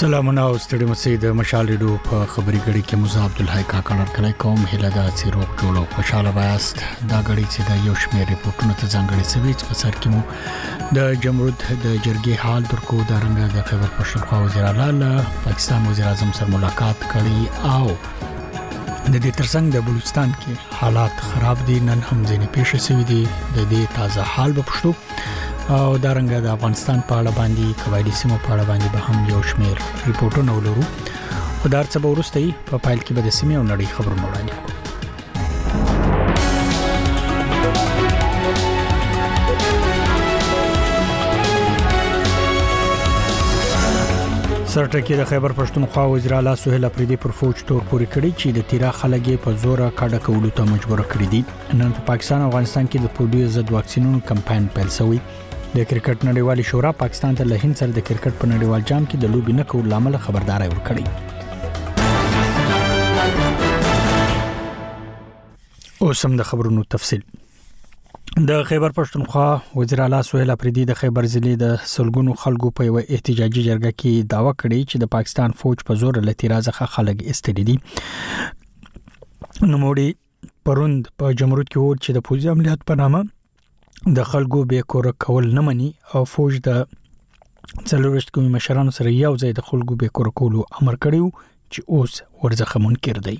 سلامونه او ستړي مسئ د مشال ریډیو په خبري غړي کې مزه عبدالحی کاکړ کله کوم هله د سیروک ټولو خوشاله وایست دا غړي چې د یو شمېر ریپورتونو ته ځانګړي سوي چې په سر کې مو د جمهوریت د جرګې حال درکو د رنګ د خیبر پښتونخوا وزیر اعلی پاکستان وزیر اعظم سره ملاقات کړي او د دې ترڅنګ د بلوچستان کې حالات خراب دي نن هم ځینې پیښې شوې دي د دې تازه حال په پښتو او دا رنګ د افغانستان په اړه باندې قواعدي سیمو په اړه باندې به هم یو شمېر ریپورتونه ولرو په دار څه به ورسته په فایل کې به د سیمې او نړۍ خبرونه وړاندې کوو. سرټکی د خیبر پښتونخوا وزیر اعلی سهیل اپریدي پر فوج تور پوري کړی چې د تیرا خلګي په زور کډه کولو ته مجبور کړی دي. نن په پاکستان او افغانستان کې د پولیو ضد واکسینونو کمپاین پیل شوی. د کرکټ نړیوالې شورا پاکستان ته له هند سره د کرکټ په نړیوال جام کې د لوبي نه کولو لامل خبرداري ورکړي. اوس هم د خبرونو تفصیل. د خیبر پښتونخوا وزیر اعلی سهیل اپریدي د خیبر ضلع د سلګونو خلکو په یو احتجاجي جرګه کې داوا کړې چې د پاکستان فوج په زور له تیرازه خلک استړي دي. نوموړي پروند په جمهوریت کې و چې د پوځي عملیات په نامه د خلکو به کور کول نه مني او فوج د څلورشت کومي مشرانو سره یو ځای د خلکو به کور کولو امر کړیو چې اوس ورزخه منکر دی.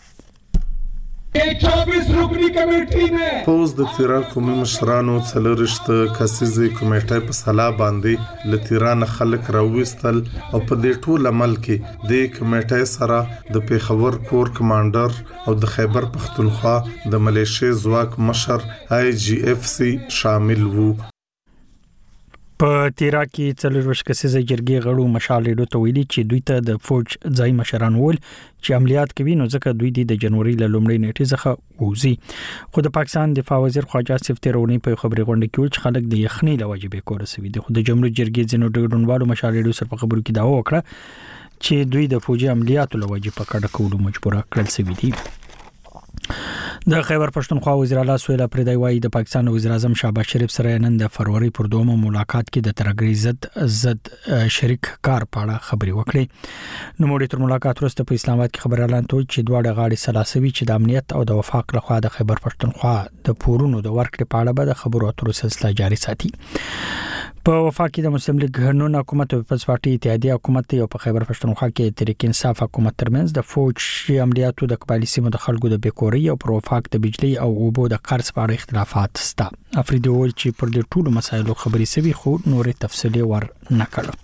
24 رکنی کمیټې نه پوز د تیرا قومي مشرانو څلورشت کسيزي کمیټې په صلاح باندې لتیران خلک راوستل او په دې ټول عمل کې د کمیټې سره د پیښور کور کمانډر او د خیبر پښتونخوا د ملیشي ځواک مشر IGFC شامل وو. په تیرا کې څلورش کسيزي جرګې غړو مشال ریډیو ته ویلي چې دوی ته د فوج ځای مشران ول چې عملیات کوي نو ځکه دوی د جنوري له لومړۍ نیټې څخه ووزي. خو د پاکستان دفاع وزیر خواجه آصف تیرونی په خبري غونډه کې چې خلک د یخنۍ لوجې به کور سوي دي. خو د جمهوریت جرګې ځینو ډګرونوالو مشال ریډیو سره په خبرو کې داوا وکړه چې دوی د فوجي عملیاتو لوجې په کډه کولو مجبور کړل سوي دي. د خیبر پښتونخوا وزیر اعلی سهیل اپریدي وايي د پاکستان وزیر اعظم شهباز شریف سره نن د فروری پر 2 ملاقات کې د ترګری زد شریک کار په اړه خبري وکړي. نو موږ تر ملاقات وروسته په اسلام آباد کې خبر اعلان کړ چې دواړه غاړي سلاسوي چې د امنیت او د وفاق لخوا د خیبر پښتونخوا د پورونو د ورکړې په اړه به د خبرو اترو سلسله جاري ساتي. په وفاق کې د مسلم لیگ قانون حکومت او پیپلز پارټي اتحادیه حکومت او په خیبر پښتونخوا کې تحریک انصاف حکومت ترمنځ د فوج عملیاتو د قبایلی سیمو د خلکو د بیکوري او پر وفاق د بجلی او اوبو د قرض په اړه اختلافات شته. افریدي وویل چې پر دې ټولو مسایلو خبري سوي خو نورې تفصیلي ور نه کړل.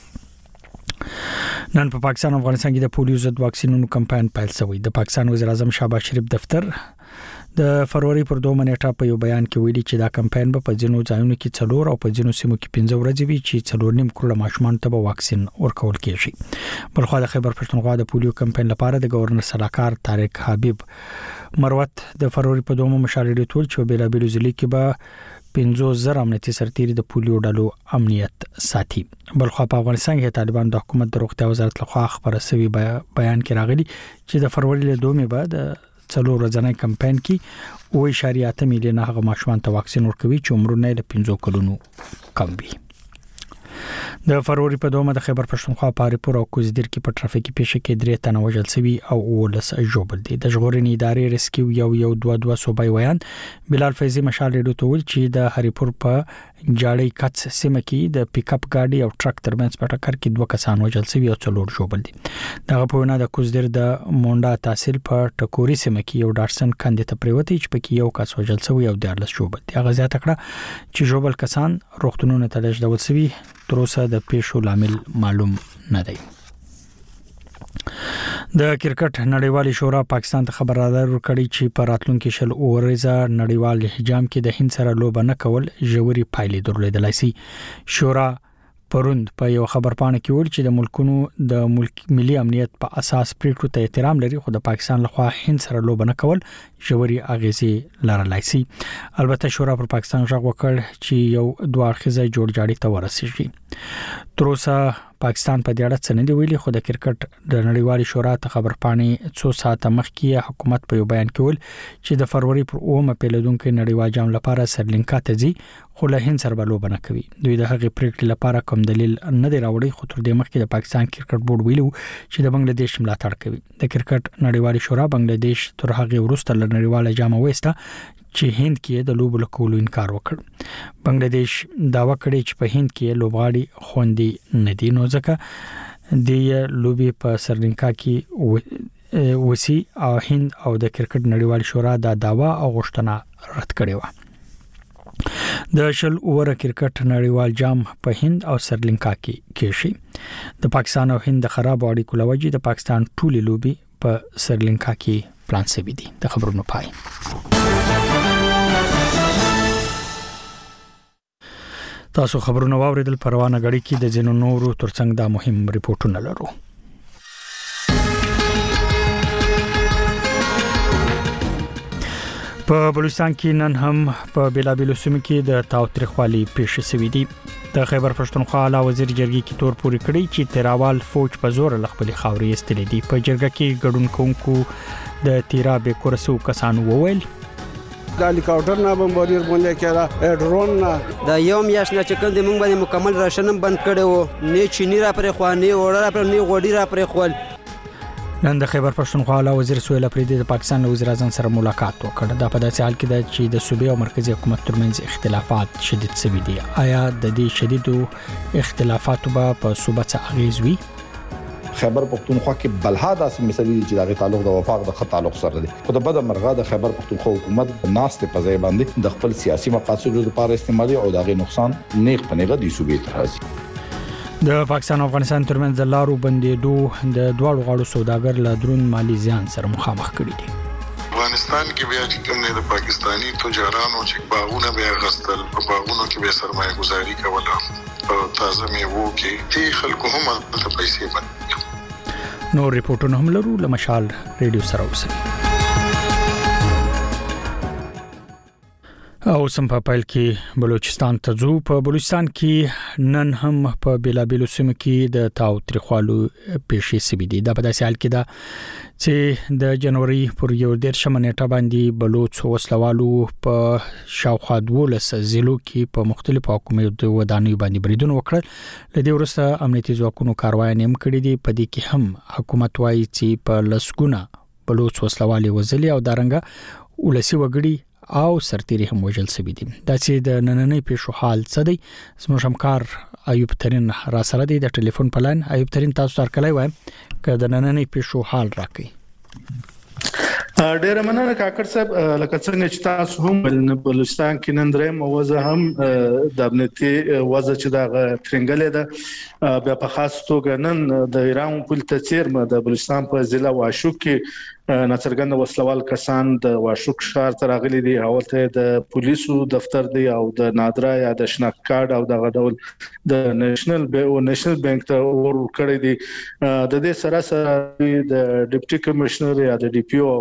نن په پاکستان او افغانستان کې د پولیو ضد واکسینونو کمپاین پیل شوی. د پاکستان وزیر اعظم شهباز شریف دفتر د فروری پر 2 نیټه په یو بیان کې ویلي چې دا کمپاین به په ځینو ځایونو کې 4 او په ځینو سیمو کې 15 ورځې وي چې 4.5 کروڑ ماشومان ته به واکسین ورکول کیږي. بلخو د خیبر پښتونخوا د پولیو کمپاین لپاره د گورنر صلاحکار طارق حبیب مروت د فروری په 2 مشارې ټول چې په بیلابیلو ضلع کې به 15,000 امنیتي سرتیري د پولیو ډلو امنیت ساتي. بلخو په افغانستان کې طالبان د حکومت د روغتیا وزارت لخوا خبره شوی بیان کې راغلي چې د فروری له 2 بعد څلور ورځې کمپاین کې 2.8 میلیون هغه ماشومان ته واکسین ورکوي چې عمرونه له 15 کلونو کم وي. د فروری په 2 د خیبر پښتونخوا پاریپور او کوزدیر کې په ټرافیکي پیښه کې 3 تنه وژل شوي او 19 ژوبل دي. د ژغورنې ادارې ریسکیو یو 2 صوبای ویان بلال فیضی مشال ریډیو ته ویل چې د هریپور په جاړی کڅ سیمه کې د پیک اپ ګاډي او ټرک ترمنځ په ټکر کې 2 کسان وژل شوي او 4 ژوبل دي. دغه په وینا د کوزدیر د مونډا تحصیل په ټکوري سیمه کې یو ډارسن کاندې ته پریوتی چې پکې یو کس وژل شوی او 14 ژوبل دي. هغه زیاته کړه چې ژوبل کسان روغتونونو ته لېږدول شوي تر اوسه د پیښو لامل معلوم نه دی. د کرکټ نړیوالې شورا پاکستان ته خبردار ورکړی چې په راتلونکي شل اوريزه نړیوال حجام کې د هند سره لوبه نه کول ژوري پایلې درلودلای شي. شورا پروند په یو خبرپاڼه کې ویل چې د ملکونو د ملي امنیت په اساس پریکړو ته احترام لري خو د پاکستان لخوا هند سره لوبه نه کول ژوري اغیزې لرلای شي. البته شورا پر پاکستان ژغ وکړ چې یو دوه اړخیزه جوړجاړي ته ورسیږي. تر اوسه پاکستان په دې اړه څه نه دی ویلي، خو د کرکټ د نړیوالې شورا ته خبرپاڼې څو ساعته مخکې حکومت په یو بیان کې ویل چې د فروری پر 9 پیلودونکو نړیوال جام لپاره سریلانکا ته ځي، خو له هند سره بلوبه نه کوي. دوی د هغې پریکړې لپاره کوم دلیل نه دی راوړی، خو تر دې مخکې د پاکستان کرکټ بورډ ویلو چې د بنگلاديش ملاتړ کوي. د کرکټ نړیوالې شورا بنگلاديش تر هغې وروسته له نړیواله جام وېسته چې هند کې د لوبو کولو انکار وکړ. بنگلاديش داوا کړی چې په هند کې لوبغاړي خوندي نه دي، نو ځکه د لوبي په سریلانکا کې وسی او هند او د کرکټ نړیوال شورا دا داوا او غوښتنه رد کړې و. د شل اوور کرکټ نړیوال جام په هند او سریلانکا کې کېږي. د پاکستان او هند د خراب اړیکو لوجې د پاکستان ټولې لوبي په سریلانکا کې پلان شوی دي. د خبرونو پای. تاسو خبرونه واوریدل. پروانه غړي کې د جنو نورو ترڅنګ دا مهم ریپورتونه لرو. په بلوچستان کې نن هم په بیلابیلو سیمو کې د تاوتریخوالي پیښې شوې دي. د خیبر پښتونخوا اعلی وزیر جرګې کې تور پوري کړی چې تیراوال فوج په زور لخپلې خاورې استلې دي. په جرګه کې ګډون کوونکو د تیرا به کورسو کسان وویل د هلیکاپټر نه بمباریر باندې کړه، ډرون نه دا یو میاش نه چې کوم د موږ باندې مکمل راشنم بند کړو، نه چینی را پرې خو نه وړه را پرې نه غوډی را پرې خول. نن د خیبر پښتونخوا اعلی وزیر سهیل اپریدي د پاکستان وزیر اعظم سره ملاقات وکړ. دا په داسې حال کې ده چې د صوبې او مرکزی حکومت ترمنځ اختلافات شدید شوي دي. آیا د دې شدیدو اختلافاتو په صوبه څه اغیز وي؟ خیبر پښتونخوا کې بلها داسې مسلې چې دغه تعلق د وفاق د خط تعلق سره دی، خو د بده مرغه د خیبر پښتونخوا حکومت ناست په ځای باندې د خپل سیاسي مقاصدو لپاره استعمالي او دغه نقصان نیغ په نیغه د صوبې ته راځي. د پاکستان او افغانستان ترمنځ د لارو بندېدو د دواړو غاړو سوداګر له درون مالی زیان سره مخامخ کړي دي. افغانستان کې بیا چې کوم نه د پاکستانی تجارانو چې باغونه بیا غستل، په باغونو کې به سرمایه گذاري کوله او تازه میوو کې تی خلکو هم د پیسې باندې. نور ریپورتونه هم لرو. لمشال ریډیو سره اوسئ. او سم په پایل کې بلوچستان ته ځو. په بلوچستان کې نن هم په بیلابیلو سیمو کې د تاوتریخوالو پیښې شوي دي. دا په داسې حال کې ده چې د جنوري پر 11 نیټه باندې بلوچ وسلوالو په شاوخوا 12 ضلعو کې په مختلفو حکومتي ودانیو باندې بریدونه وکړل. لدې وروسته امنیتي ځواکونو کاروایي هم کړې دي. په دې کې هم حکومت وایي چې په لسګونه بلوچ وسلوالي وزلي او دارنګه ولسی وګړي او سرتيري هم وژل شوي دي. دا چې د نننۍ پیښو حال څه دی، زموږ همکار ایوب ترین را سره دی د ټلیفون په لاین. ایوب ترین، تاسو ترکلای وای که د نننۍ پیښو حال راکړي. ډیر مننه کاکړ صاحب. لکه څنګه چې تاسو هم بلوچستان کې نن درې موزه هم د امنیتي وضع چې د ترنګلې ده، بیا په خاص توګه نن د ایران په تیر د بلوچستان په ضلع واشوق کې ناڅرګند وسلوال کسان د واشوق ښار ته راغلي دي. اولته د پولیسو دفتر دی او د نادرا یا د شناخت کارت او د غډول د نېشنل بانک ته ور کړی دي. د دې سره سره د ډیپټي کمشنر یا د ډي پی او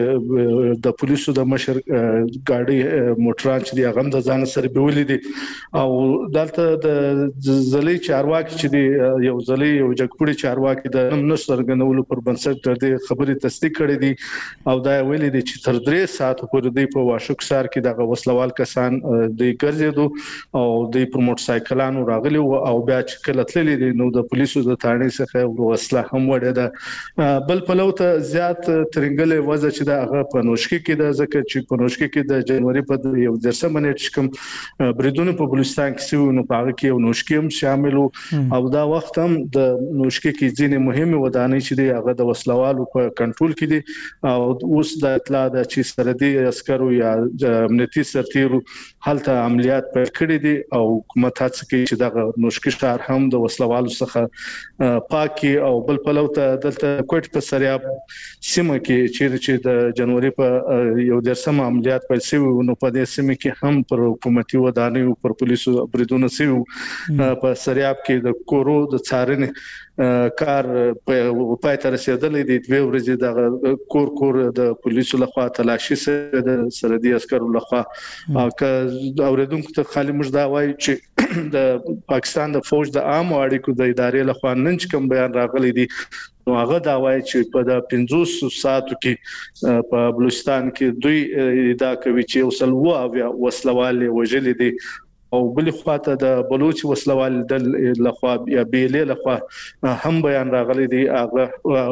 د پولیسو د مشر ګاډي موټران چې دی هغه د ځان سره بیولې دي. او دلته د ځلې چارواکي چې دی یو ځلې یو جګپوړي چارواکي د نن سرګنولو پر بنسټ د خبرې تصدیق کړې دي او دا ویلي دي چې تر 3 ساعت پورې دی په واشوق سار کې د وسلوال کسان د ګرځېدو او د پر موټر سایکلانو راغلي او بیا چې کله تللی دي نو د پولیسو د تاڼې څخه وسله هم وړه ده. بل په لوته زیات ترنګلې وضع چې دا هغه په نوشکی کې د ځکه چې په نوشکی کې د جنوري په 11 نیټه کوم بریدونه په بلوچستان کې سوي نو په هغه کې یو نوشکی هم شامل او دا وخت هم د نوشکی کې ځینې مهمه ودانۍ چې دی هغه د وسلوالو په کنټرول کې دي او اوس د اطلاع د چې سردي عسکرو یا امنیتي سرتیرو هلته عملیات پیل کړي دي او حکومت هڅه کوي چې د نوشکی ښار هم د وسلوالو څخه پاکي. او بل په لوته دلته کوټ په سریاب سیمه کې چې د جنوري په 11 عملیات پیل شوی نو په دې سیمه کې هم پر حکومتي ودانیو پر پولیسو بریدونه شوی. په سریاب کې د کورو د څارنې کار په پای ته رسیدلې دي 2 ورځې د کور د پولیسو لخوا تلاشي سره د سرحدي عسکرو لخوا که اوریدونکو ته خالي موږ دا وایو چې د پاکستان د فوج د عام اړیکو د ادارې لخوا نن کوم بیان راغلی دی نو هغه دا وایي چې په د 500 ساعتو کې په بلوچستان کې دوی دا کوي چې وسلوه او وسلواله وجلې دي او بل خواته د بلوچ وسلوال د لخوا یا بیلې لخوا هم بیان راغلي دي هغه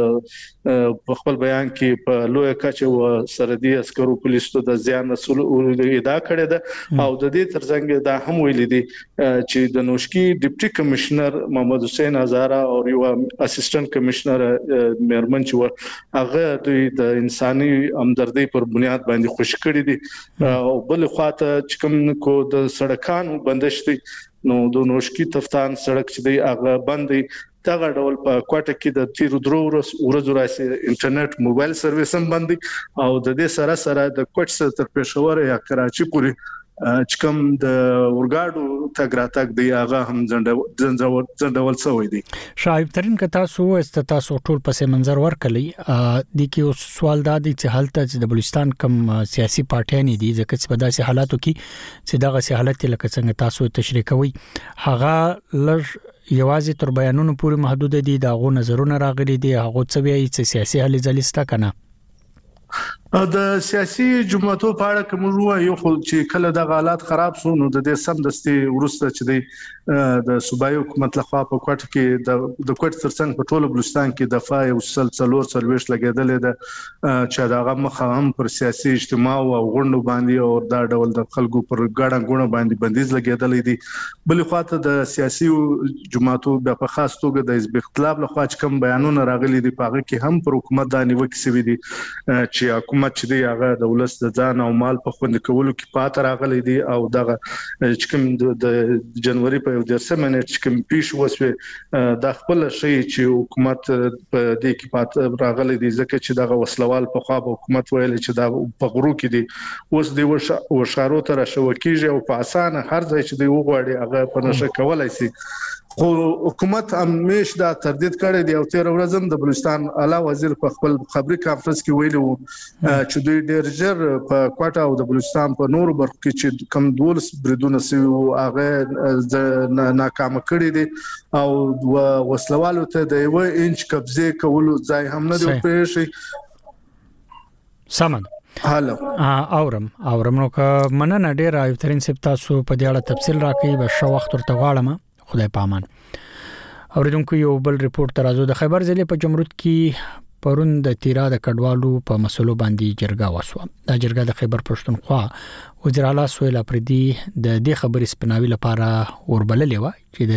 په خپل بیان کې په لوی کچه و سرحدي عسکرو پولیسو د زیان مسول ادعا کړې ده او د دې ترڅنګ دا هم ویل دي چې د نوشکی ډیپټي کمشنر محمد حسین هزاره او یو اسسټنټ کمشنر مېرمن چې هغه دوی د انساني همدردی پر بنیاد باندې خوش کړی دي او بل خواته چې کوم کو د سړکانو بندشتي نو د نوشکی تفتان سړک چې دی هغه بندي دغه ډول په کوټه کې د 13 ورځو راځي انټرنیټ موبایل سرویس هم بندي او د دې سره د کوټ تر پېښور یا کراچي پورې چې کوم د ورګاډو تګراتګ دی هغه هم ځندول شوی دی. شایب ترين که تاسو ټول پسې منظر ورکړئ د کې سوال دا دی چې حالت د بلوچستان کم سیاسي پارټیان دي ځکه چې په داسې حالاتو کې چې دغه سي حالت لکه څنګه تاسو تشریح کوي هغه لږ یوازې تر بیانونو پورې محدود دي دغه نظرونه راغلي دي هغه څه وایي چې سیاسي حل ځلسته کنه د سیاسي جماعتو په اړه کوم یو خو چې کله د حالات خراب شو نو د دې سم دستي ورسته چې د صوبایي حکومت لخوا په کوټ کې د کوټ ترڅنګ په ټوله بلوچستان کې دفاع او سلسلور لګیدل د چې داغه مخه هم پر سیاسي اجتماع او غونډو باندې او دا ډول د خلکو پر ګډه غونډه باندې بندیز لګیدل دي بل خواته د سیاسي جماعتو په خاص توګه د حزب اختلاف لخوا چې کوم بیانونه راغلي دي په هغه کې هم پر حکومت د نیوکې سوي دي چې حکومت چې دی هغه د ولس د ځان او مال په خوندي کولو کې پات راغلي دي او دغه چې کوم د جنوري په 10 منټ چې کوم پیش وسوي د خپل شي چې حکومت په دې کې پات راغلي دي ځکه چې دغه وسلوال په خوا حکومت ویل چې دا په غرو کې دي اوس دی وشارو تر شوکیږي او په اسانه هر ځای چې دی وغواړي هغه په نشه کولای شي خو حکومت همیش دا تردید کړی دی او 13 ورځې د بلوچستان اعلی وزیر په خپل خبري کانفرنس کې ویلي وو چې دوی ډېر ژر په کوټه او د بلوچستان په نورو برخو کې چې کم 12 بریدونه سوي هغه ناکام کړی دي او وسلوالو ته د 1 انچ قبضه کولو ځای هم نه دی پېښې سمن هالو اورم نو که مننه ډېر ایترین سپ تاسو په دې اړه تفصیل راکړئ به شو وخت ورته غواړم خدای پامان. اوریدونکو یو بل ریپورت ترازو د خیبر ضلع په جمرود کې پرون د تیرا د کډوالو په مسلو باندې جرګه وسوه. دا جرګه د خیبر پښتونخوا وزیر اعلی سهیل اپریدي د دې خبرې سپناوي لپاره وربللې و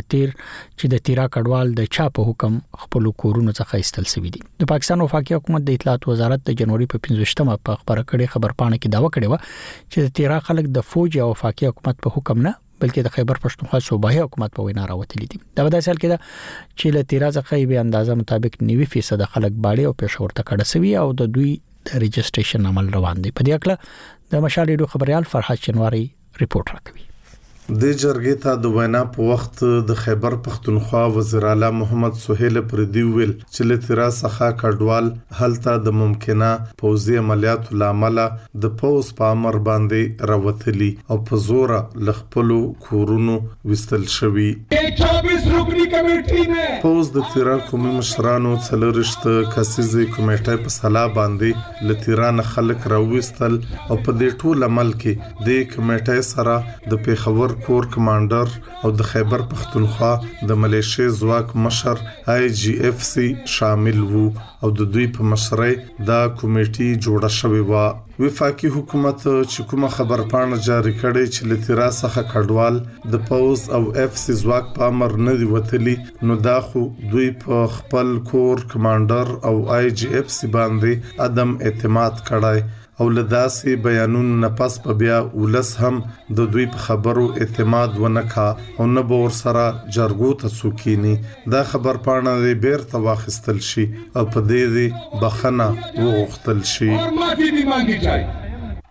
چې د تیرا کډوال د چا په حکم خپل کورونو څخه ایستل شوی دي. د پاکستان وفاقي حکومت د اطلاعات وزارت د جنوري په 15مه په خبره کړي خبرپاڼه کې داوا کړی و چې د تیرا خلک د فوج او وفاقي حکومت په حکم نه بلکې د خیبر پښتونخوا صوبایي حکومت په وینا راوتلي دي. دا د اصل کې دا چې له تیرا څخه به اندازه مطابق 90% خلک باړي او پېښور ته کډه سوي او د دوی د ريجستریشن عمل روان دي. په دې اړه د مشال ریډیو خبريال فرحات شنواری ریپورت راکوي. د جرګې ته د وینا په وخت د خیبر پښتونخوا وزیر اعلی محمد سهیل اپریدي ویل چې له تیرا څخه کډوال هلته د ممکنه پوځي عملیاتو لامل د پوز په امر باندې راوتلي او په زور لخپلو کورونو وستل شوی. 24 رکنی کمیټې نه پوز د تیرا قومي مشرانو څلورشت کسيزي کمیټې په صلاح باندې له تیرا نه خلک راوستل او په دې ټول عمل کې د کمیټې سره د پیښور کور کمانډر او د خیبر پښتونخوا د ملیشي ځواک مشر IGFC شامل وو او د دوی په مشرۍ دا کمیټي جوړه شوې و. وفاقي حکومت چې کومه خبرپاڼه جاری کړې چې لتیرا څخه کډوال د پوز او FC ځواک په امر نه دی وتلی نو دا خو دوی په خپل کور کمانډر او IGFC باندې عدم اعتماد کړای او لداسي بیانونو نه پس په بیا ولس هم د دوی په خبرو اعتماد ونکا او نه بور سره جرګو ته څوکینی. دا خبر پاڼه د بیرته واخیستل شي او په دې بخنه وغوښتل شي.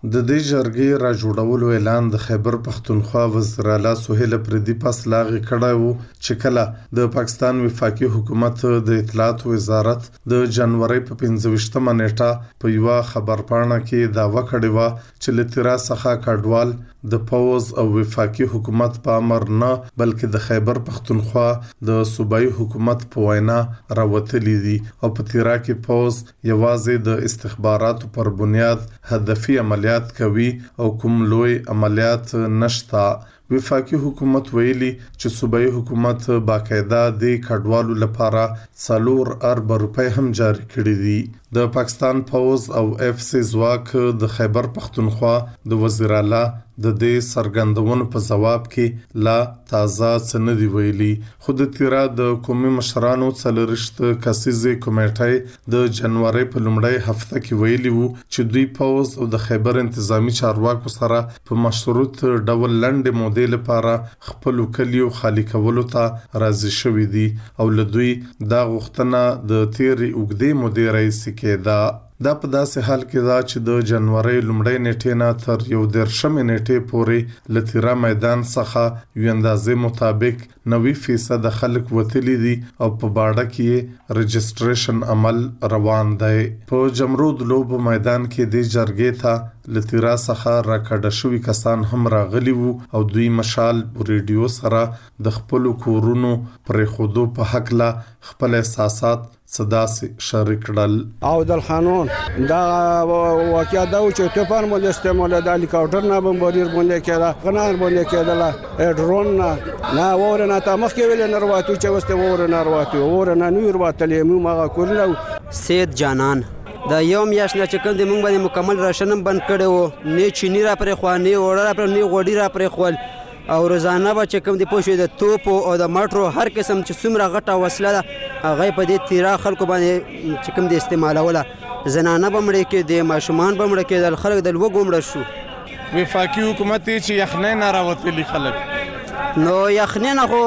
د دې جرګې را جوړولو اعلان د خیبر پختونخوا وزیر اعلی سهیل اپریدي پس لاغې کړی و چې کله د پاکستان وفاقي حکومت د اطلاعات وزارت د جنوري په 15مه نیټه په یو خبرپاڼه کې داوا کړې و چې له تیرا څخه کډوال د پوز او وفاقي حکومت په امر نه بلکې د خیبر پختونخوا د صوبایي حکومت په وینا راوتلي دي او په تیرا کې پوز یوازې د استخباراتو پر بنیاد هدفي عملیات کوي او کوم لوی عملیات نشتا. وفاقي حکومت ویلي چې صوبایي حکومت باقاعده د کډوالو لپاره 4 ارب روپۍ هم جاری کړي دي. د پاکستان فوز او اف سی ځواک د خیبر پختونخوا د وزیر اعلی د دې سرګندونو په جواب کې لا تازه څه دی ویلي. خود تیرا د قومي مشرانو څلرشت کسیزې کمیټې د جنوري په لومړۍ هفته کې ویلي وو چې دوی فوز او د خیبر انتظامی چارواکو سره په مشروط ډول لنډ مودې لپاره خپل کلیو خالی کولو ته راضي شوي دي او لدوی دا غوښتنه د تیرې اوږدې مودې رئیس کېده. دا په داسې حال کې دا چې د جنوري لومړۍ نیټې نه تر 11 نیټې پورې لتیرا میدان څخه یو اندازې مطابق 90% خلک وتلی دي او په باړه کې رجسټریشن عمل روان دی. په جمرود لوب میدان کې د جرګې ته لتیرا څخه راکړه شوی کسان هم راغلي وو او دوی مشال ریډیو سره د خپل کورونو پر خودو په حق لا خپل احساسات صداسي شریک کړل. او د قانون دا واقعیا دا چې توپان مول استعمال د هلیکاپټر نه بمباریر باندې کړه غنار باندې کړه ډرون نه ورنه تا مخ کې ویل نه ورواتو چې واست ورنه ورواتو ورنه نور واتلې مو ما کورلو سید جانان دا یو میاشت نه چې کوم د مونږ باندې مکمل راشنم بند کړي وو نه چینی را پرې خو نه وړه را پرې نه غوډی را پرې خول او روزانه به چې کوم د پوښې د توپ او د ماټرو هر قسم چې څومره غټه وسله ده هغه په دې تیرا خلکو باندې چې کوم د استعمالوله زنانه به مړې کې د ماشومان به مړې کې د خلک د لوګو مړه شو. وفاقي حکومت چې یخنۍ نه راوتلي خلک نو یخنۍ نه خو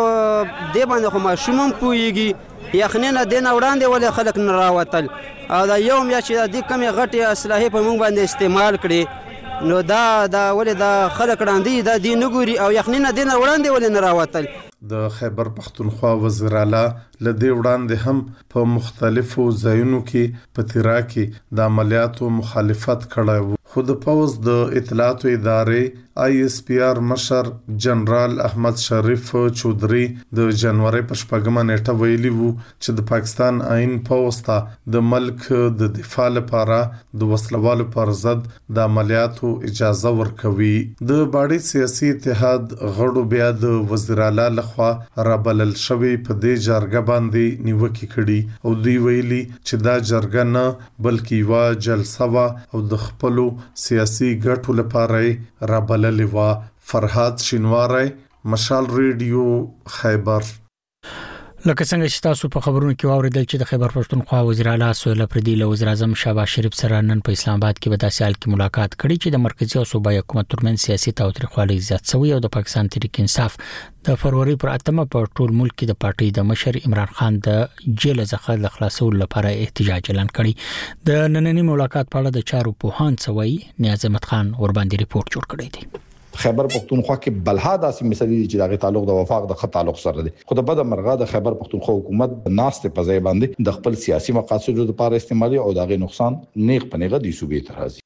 دې باندې خو ماشوم هم پوهېږي یخنۍ نه دې نه وړاندې ولې خلک نه راوتل او دا یو میاشت چې د دې کمې غټې اسلحې په موږ باندې استعمال کړي نو دا ولې دا خلک وړاندې دا دې نه ګوري او یخنۍ نه دې نه وړاندې ولې نه راوتل. د خیبر پختونخوا وزیر اعلی له دې وړاندې هم په مختلفو ځایونو کې په تیرا کې د عملیاتو مخالفت کړی و. خود پوز د اطلاعاتو ادارې آی اس پی آر مشر جنرال احمد شریف چودري د جنوري په 14مه نیټه ویلي وو چې د پاکستان آئین پوز ته د ملک د دفاع لپاره د وسلوالو پر ضد د عملیاتو اجازه ورکوي. د باړي سیاسي اتحاد غړو بیا د وزیر اعلی لخوا رابلل شوی په دې جرګه باندې نیوکه کړي او دوی ویلي چې دا جرګه نه بلکې یو جلسه وا او د خپلو سیاسي ګټو لپاره رابللې وا. فرهاد شینواری، مشال ریډیو، خیبر. لکه څنګه چې تاسو په خبرونو کې واوریدل چې د خیبر پښتونخوا وزیر اعلی سهیل اپریدي له وزیر اعظم شهباز شریف سره نن په اسلام آباد کې په داسې حال کې ملاقات کړې چې د مرکزی او صوبایي حکومت ترمنځ سیاسي تاوتریخوالی زیات شوی او د پاکستان تحریک انصاف د فروری پر 8مه په ټول ملک کې د پارټۍ د مشر عمران خان د جیل څخه د خلاصولو لپاره احتجاج اعلان کړی. د نننی ملاقات په اړه د چارو پوهان څوي نیاز احمد خان ور باندې ریپورت جوړ کړی دی. خیبر پختونخوا کې بلها داسې مثالي چې دغه تعلق د وفاق د خط تعلق سره دی. خو د بد مرغه د خیبر پختونخوا حکومت ناشته په ځای باندې د خپل سیاسي مقاصدو لپاره استعمالي او دغه نقصان نیغ پنیغه دي صوبې ته راځي.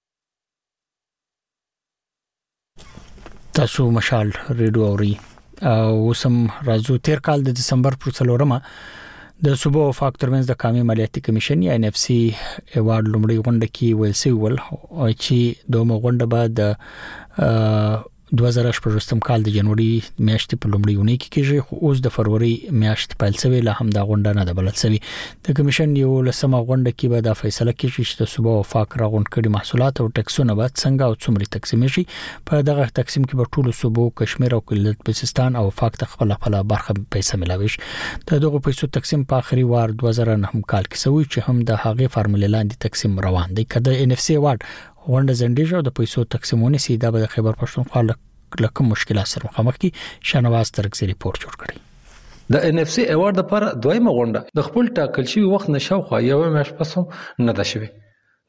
تاسو مشال ریډیو اوري او سم راځو تیر کال د دسمبر پر 4مه د صوبو وفاق ترمنځ د قومي مالیاتي کمیشن یا ان اف سی ایوارډ لومړی غونډه کې ویل شوی چې دوه غونډه بعد 2018 کال د جنوري میاشتې په لومړۍ اونۍ کې کېږي خو اوس د فروری میاشت پیل شوی لا هم د غونډه نه د بلل شوی. د کمیشن یو لسمه غونډه کې به د فیصله کېږي چې د صوبو وفاق راغونډ کړي محصولات او ټکسونه به څنګه او څومره تقسیم شي. په دغه تقسیم کې به ټول صوبو کشمیر او بلوچستان او وفاق ته خپل برخه پیسې ملاوي شي. د دغه پیسو تقسیم په اخري وار 2009 کال کې شوی چې هم د هغې فارمولې لاندې تقسیم روان دی. کله ان اف سی ایوارډ غونډه زندیجه او د پیسو تقسیمونه سیده به د خیبر پښتونخوا لکه مشکلات سره مخامخ کی. شنواز ترکزی ریپورت جوړ کړی. د ان اف سی ایوارډ لپاره دویمه غونډه د خپل ټاکل شوی وخت نشو خو یو میاشت پس هم نه ده شوی.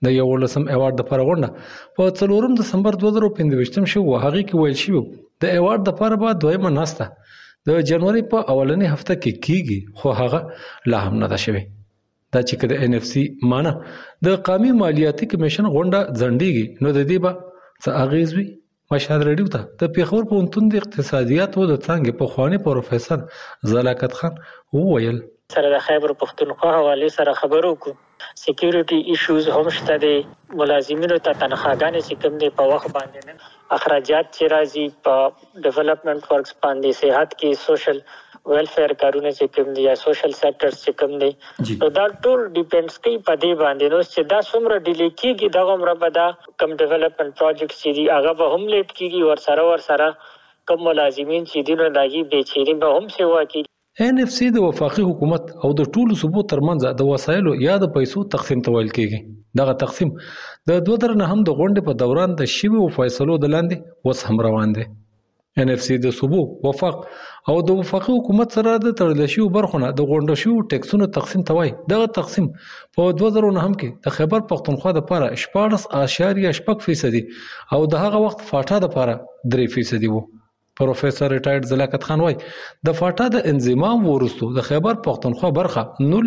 د 11م ایوارډ لپاره غونډه په 4 دسمبر 2015 شو. هغه کې ویل شوی د ایوارډ لپاره به دویمه ناسته د جنوري په اولنۍ هفته کې کیږي، خو هغه لا هم نه ده شوی. دا چې د NFC معنی د قومي مالیاتي کمیشن غونډه ځنډیږي نو د دې به څه اغیز وي. مشهد رادیو ته د پیښور پوهنتون د اقتصادیاتو د څانګې پخوانی پروفیسور زلاکت خان وویل سره د خیبر پختونخوا حواله سره خبرو کو سکیورټي ایشوز هم شته دي، ملازمینو ته تنخواګانې چې کوم دي په وخت باندې نه، اخراجات چې راځي په ډیولپمنٹ ورکس باندې، صحت کې سوشل ویلفیر کارونه چې کوم دي یا سوشل سیکټرز چې کوم دي، نو دا ټول ډیپینډز کوي په دې باندې. نو چې دا څومره ډیلی کیږي دا عمره به دا کم ډیولپمنٹ پروجیکټس چې دي هغه به هم لیټ کیږي، ورسره کم ملازمین چې دي نو داږي بیچاری به هم سیوا کیږي. NFC د وفاقي حکومت او د ټولو صوبو ترمنځ د وسایلو یا د پیسو تقسیم ته ویل کیږي. دغه تقسیم د 2009 د غونډې په دوران د شویو فیصلو د لاندې اوس هم روان دی. NFC د صوبو وفاق او د وفاقي حکومت سره د تړل شویو برخونه د غونډه شویو ټیکسونو تقسیم ته وایي. دغه تقسیم په 2009 کې د خیبر پختونخوا لپاره 14.8% او د هغه وخت فاټا لپاره 3% وو. پروفیسور ریټایرډ زلاکت خان وایي د فاټا د انضمام وروسته د خیبر پختونخوا برخه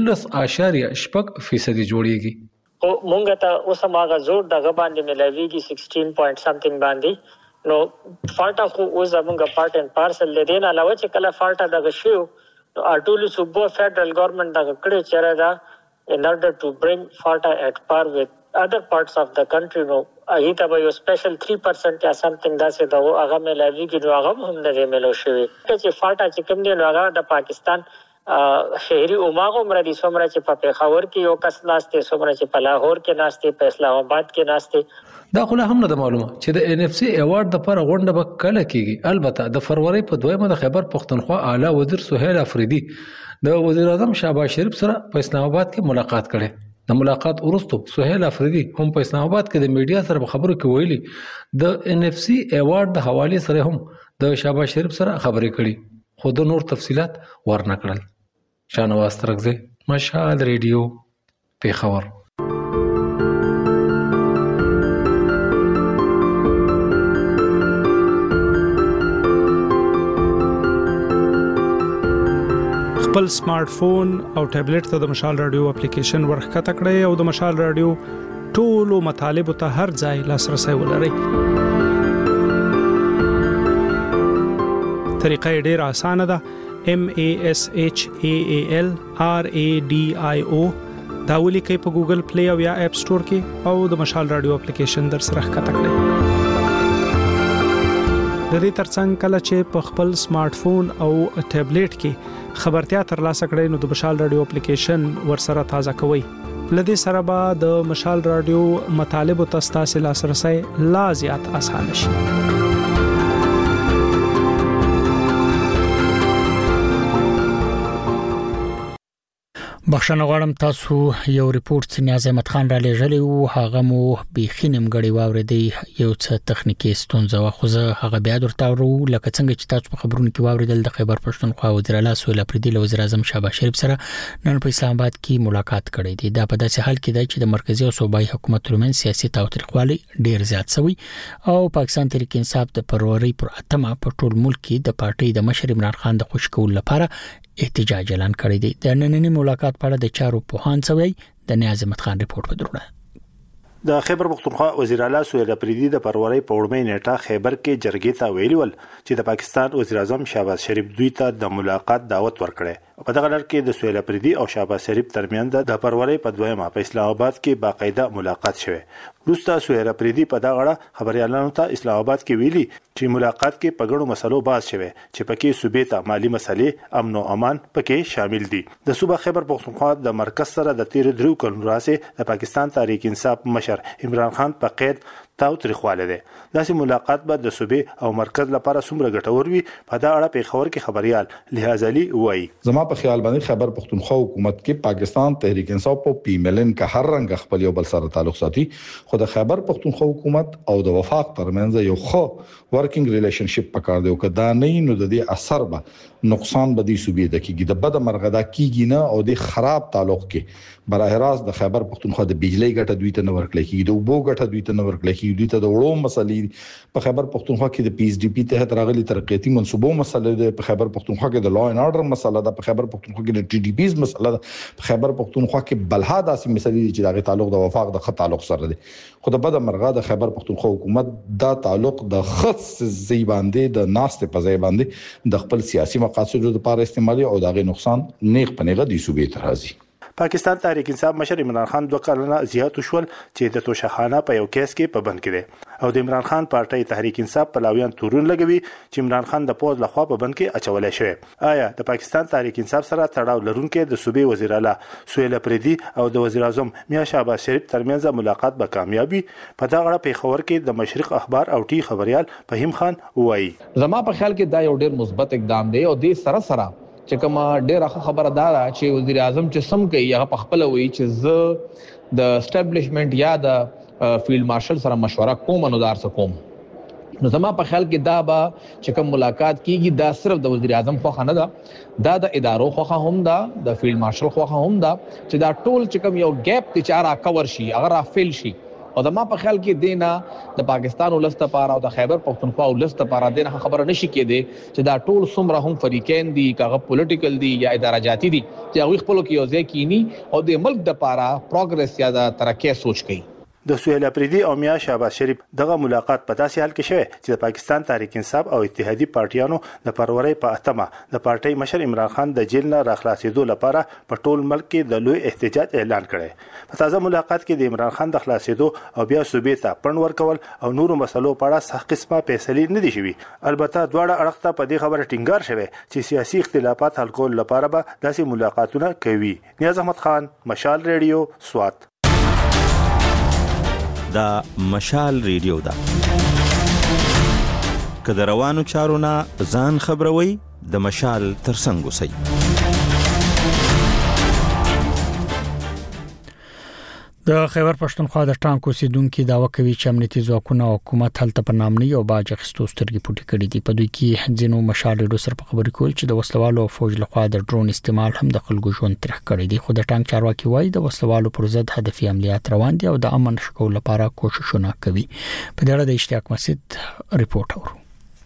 19.8% جوړیږي. او مونږ ته اوس هغه زور دغه باندې ملاویږي 16 پوینټ سمثینګ باندې. نو فاټا خو اوس زمونږ پارت اینڈ پارسل لدی نه علاوه چې کله فاټا دغه شو ټول صوبو فدرال ګورنمنت دغه کړی چیرې دا in order to bring FATA at par with other parts of the country. نو هغه ته به یو سپیشل 3% یا سمثینګ داسې دا هغه ملاویږي، نو هغه هم نه ملو شوی چې فاټا چې کوم دی نو هغه د پاکستان شهري عماغو مرادي څومره چې په پیښور کې یو کس ناشته، څومره چې په لاهور کې ناشته، په اسلام آباد کې ناشته. دا خو هم نه معلومه چې د NFC ایوارډ لپاره غونډه به کله کیږي. البته د فروری په 2 د خیبر پختونخوا اعلی وزیر سهیل افریدي د وزیر اعظم شهباز شریف سره په اسلام آباد کې ملاقات کړي. د ملاقات وروسته سهیل افریدي هم په اسلام آباد کې د میډیا سره په خبرو کې ویلي د NFC ایوارډ د حواله سره هم د شهباز شریف سره خبرې کړي، خو د نور تفصيلات ورنکړل. شانواز ترغزی، مشهد ریډیو، پیښور. خپل سمارټ فون او ټابلیټ ته د مشال رادیو اپلیکیشن ورخکته کړئ او د مشال رادیو ټولو مطالب ته هر ځای لاسرسي ولرئ. طریقه ډیره اسانه ده. MASHAAL RADIO دا ولیکئ په ګوګل پلی او یا اپ سٹور کې او د مشال رادیو اپلیکیشن در سره ښکته کړئ. د دې ترڅنګ کله چې په خپل سمارټ فون او ټابلیټ کې خبرتیا ترلاسه کړئ نو د مشال رادیو اپلیکیشن ورسره تازه کوئ. لدې سره به د مشال رادیو مطالب او تاسو لاسرسي لا زیات اسانه شي. بخښنه غواړم، تاسو یو ریپورت نیاز احمد خان را لېږلی و، هغه مو بيخي نیمګړی واوریدي، یو څه تخنیکی ستونزه وه، خو زه هغه بیا درته ورو لکه څنګه چې تاسو په خبرونو کې واوریدل د خیبر پښتونخوا وزیر اعلی سهیل افریدي له وزیر اعظم شهباز شریف سره نن په اسلام آباد کې ملاقات کړې دي. دا په داسې حال کې دی چې د مرکزی او صوبایي حکومت ترمن سیاسي تاوتریخوالی ډیر زیات شوی او پاکستان تحریک انصاف د فروری پر 8 په ټول ملک کې د پارټي د مشر عمران خان د خوشکول لپاره احتجاج اعلان کړی دی. د نننی ملاقات په اړه د چارو پوهان سوی د نیاز احمد خان ریپورت بدرونه. د خیبر پختونخوا وزیر اعلی سهیل افریدي د فروری په وړمې نیټه خیبر کې جرګې ته ویلي ول چې د پاکستان وزیر اعظم شهباز شریف دوی ته د ملاقات دعوت ورکړي. په دغه لړ کې د سهیل افریدي او شهباز شریف ترمنځ د فروری په 2 په اسلام آباد کې باقاعده ملاقات شوه. وروسته سهیل افریدي په دغه اړه خبريالانو ته اسلام آباد کې ویلي چې ملاقات کې په ګڼو مسلو بحث شوه چې پکې صوبې ته مالی مسلې، امن او امان پکې شامل دي. د صوبه خیبر پختونخوا د مرکز سره د تیر 3 کلونو راځي د پاکستان تحریک انصاف مشر عمران خان په قید تاوتریخواله ده. داسې ملاقات به د صوبې او مرکز لپاره څومره ګټور وي په دا اړه پیښور کې خبريال لحاظ علي وایي. زما په خیال باندې خیبر پختونخوا حکومت کې پاکستان تحریک انصاف په PMLN کا هر رنګ خپل یو بل سره تعلق ساتي، خو د خیبر پختونخوا حکومت او د وفاق ترمنځ یو خو ورکینګ ریلیشنشپ پکار دی او کدا نه نو د دې اثر به نقصان بدی صوبې د کیږي د بد مرغدا کیږي نه او د خراب تعلق کې براه راست د خیبر پختونخوا د بجلی ګټه دوی ته نه ورکړل کیږي د وبو ګټه دوی ته نه ورکړل کیږي دوی ته د وړو مسلې په خیبر پختونخوا کې د پی ایچ ډی پی تحت راغلي ترقیاتي منصوبو مسله ده په خیبر پختونخوا کې د لا اینڈ آرډر مسله ده په خیبر پختونخوا کې د ټي ډي پیز مسله ده په خیبر پختونخوا کې بلها داسې مسلې چې دغه تعلق د وفاق د خط تعلق سره دی خو د بد مرغه د خیبر پختونخوا حکومت دا تعلق د خص زی باندې د ناست په ځای باندې د خپل سیاسي مقاصدو لپاره استعمالي او دغه نقصان نیغ پنیغه دي صوبې ته راځي پاکستان تحریک انصاف مشر عمران خان 2 کلونه زیات شول چې د توشخانه په یو کیس کې پابند کړي او د عمران خان پارټي تحریک انصاف پلاویان تورون لګوي چې عمران خان د پوز لخوا پابند کې اچولای شوی آیا د پاکستان تحریک انصاف سره تړاو لرونکي د صوبې وزیر اعلی سهیل اپریدي او د وزیر اعظم میا شهباز شریف ترمنځ ملاقات به کامیابی په دا غړه پیښور کې د مشرق اخبار او ټي خبريال فهیم خان وایي زما په خیال کې دا یو ډیر مثبت اقدام دی او د سره چې کومه ډېره خبره ده چې وزیر اعظم چې سم کوي هغه په خپل وایي چې زه د اسټابلیشمنت یا د فیلډ مارشل سره مشوره کوم نو دار کوم نو زما په خیال کې دا به چې کوم ملاقات کیږي دا صرف د وزیر اعظم خو نه ده دا د ادارو خو هم ده د فیلډ مارشل خو هم ده چې دا ټول چې کوم یو ګیپ چې چاره کور شي هغه رافیل شي او د ما په خیال کې دینا د پاکستان ولست لپاره او د خیبر پختونخوا ولست لپاره دغه خبره نشي کېده چې دا ټول څومره هم فریقین دي کاغه پولیټیکل دي یا اداره جاتی دي چې هغه خپل کې یو ځای کینی او د ملک د لپاره پروګرس یا د ترقی سوچ کوي د سهیل اپریدي او میا شهباز شریف دغه ملاقات په داسې حال کې شوه چې د پاکستان تحریک انصاف او اتحادی پارټیانو د فروری په اتمه د پارټي مشر عمران خان د جیل نه راخلاصېدو لپاره په ټول ملک کې د لوی احتجاج اعلان کړي په تازه ملاقات کې د عمران خان د خلاصېدو او بیا صوبې ته پړن ورکول او نورو مسلو په اړه صح قسمه فیصلې نه دي شوي البته دواړه اړخ ته په دې خبره ټینګار شوه چې سیاسي اختلافات حل کول لپاره به داسې ملاقاتونه کوي نیاز احمد خان مشال ریډیو سوات دا مشال ریډیو دا که د روانو چارو نه ځان خبروي د مشال ترڅنګ اوسئ د خیبر پښتونخوا د ټانک اوسیدونکو داوا کوي چې امنیتي ځواکونه او حکومت هلته په نام نه یو باج اخیستو سترګې پټې کړې دي په دوی کې ځینو مشال ریډیو سره په خبرې کول چې د وسلوالو او فوج لخوا د ډرون استعمال هم د خلکو ژوند ترخ کړی دی خو د ټانک چارواکي وایي د وسلوالو پر ضد هدفي عملیات روان دي او د امن شکول لپاره کوششونه کوي په دې اړه د اشتیاق مسجد ریپورت اورو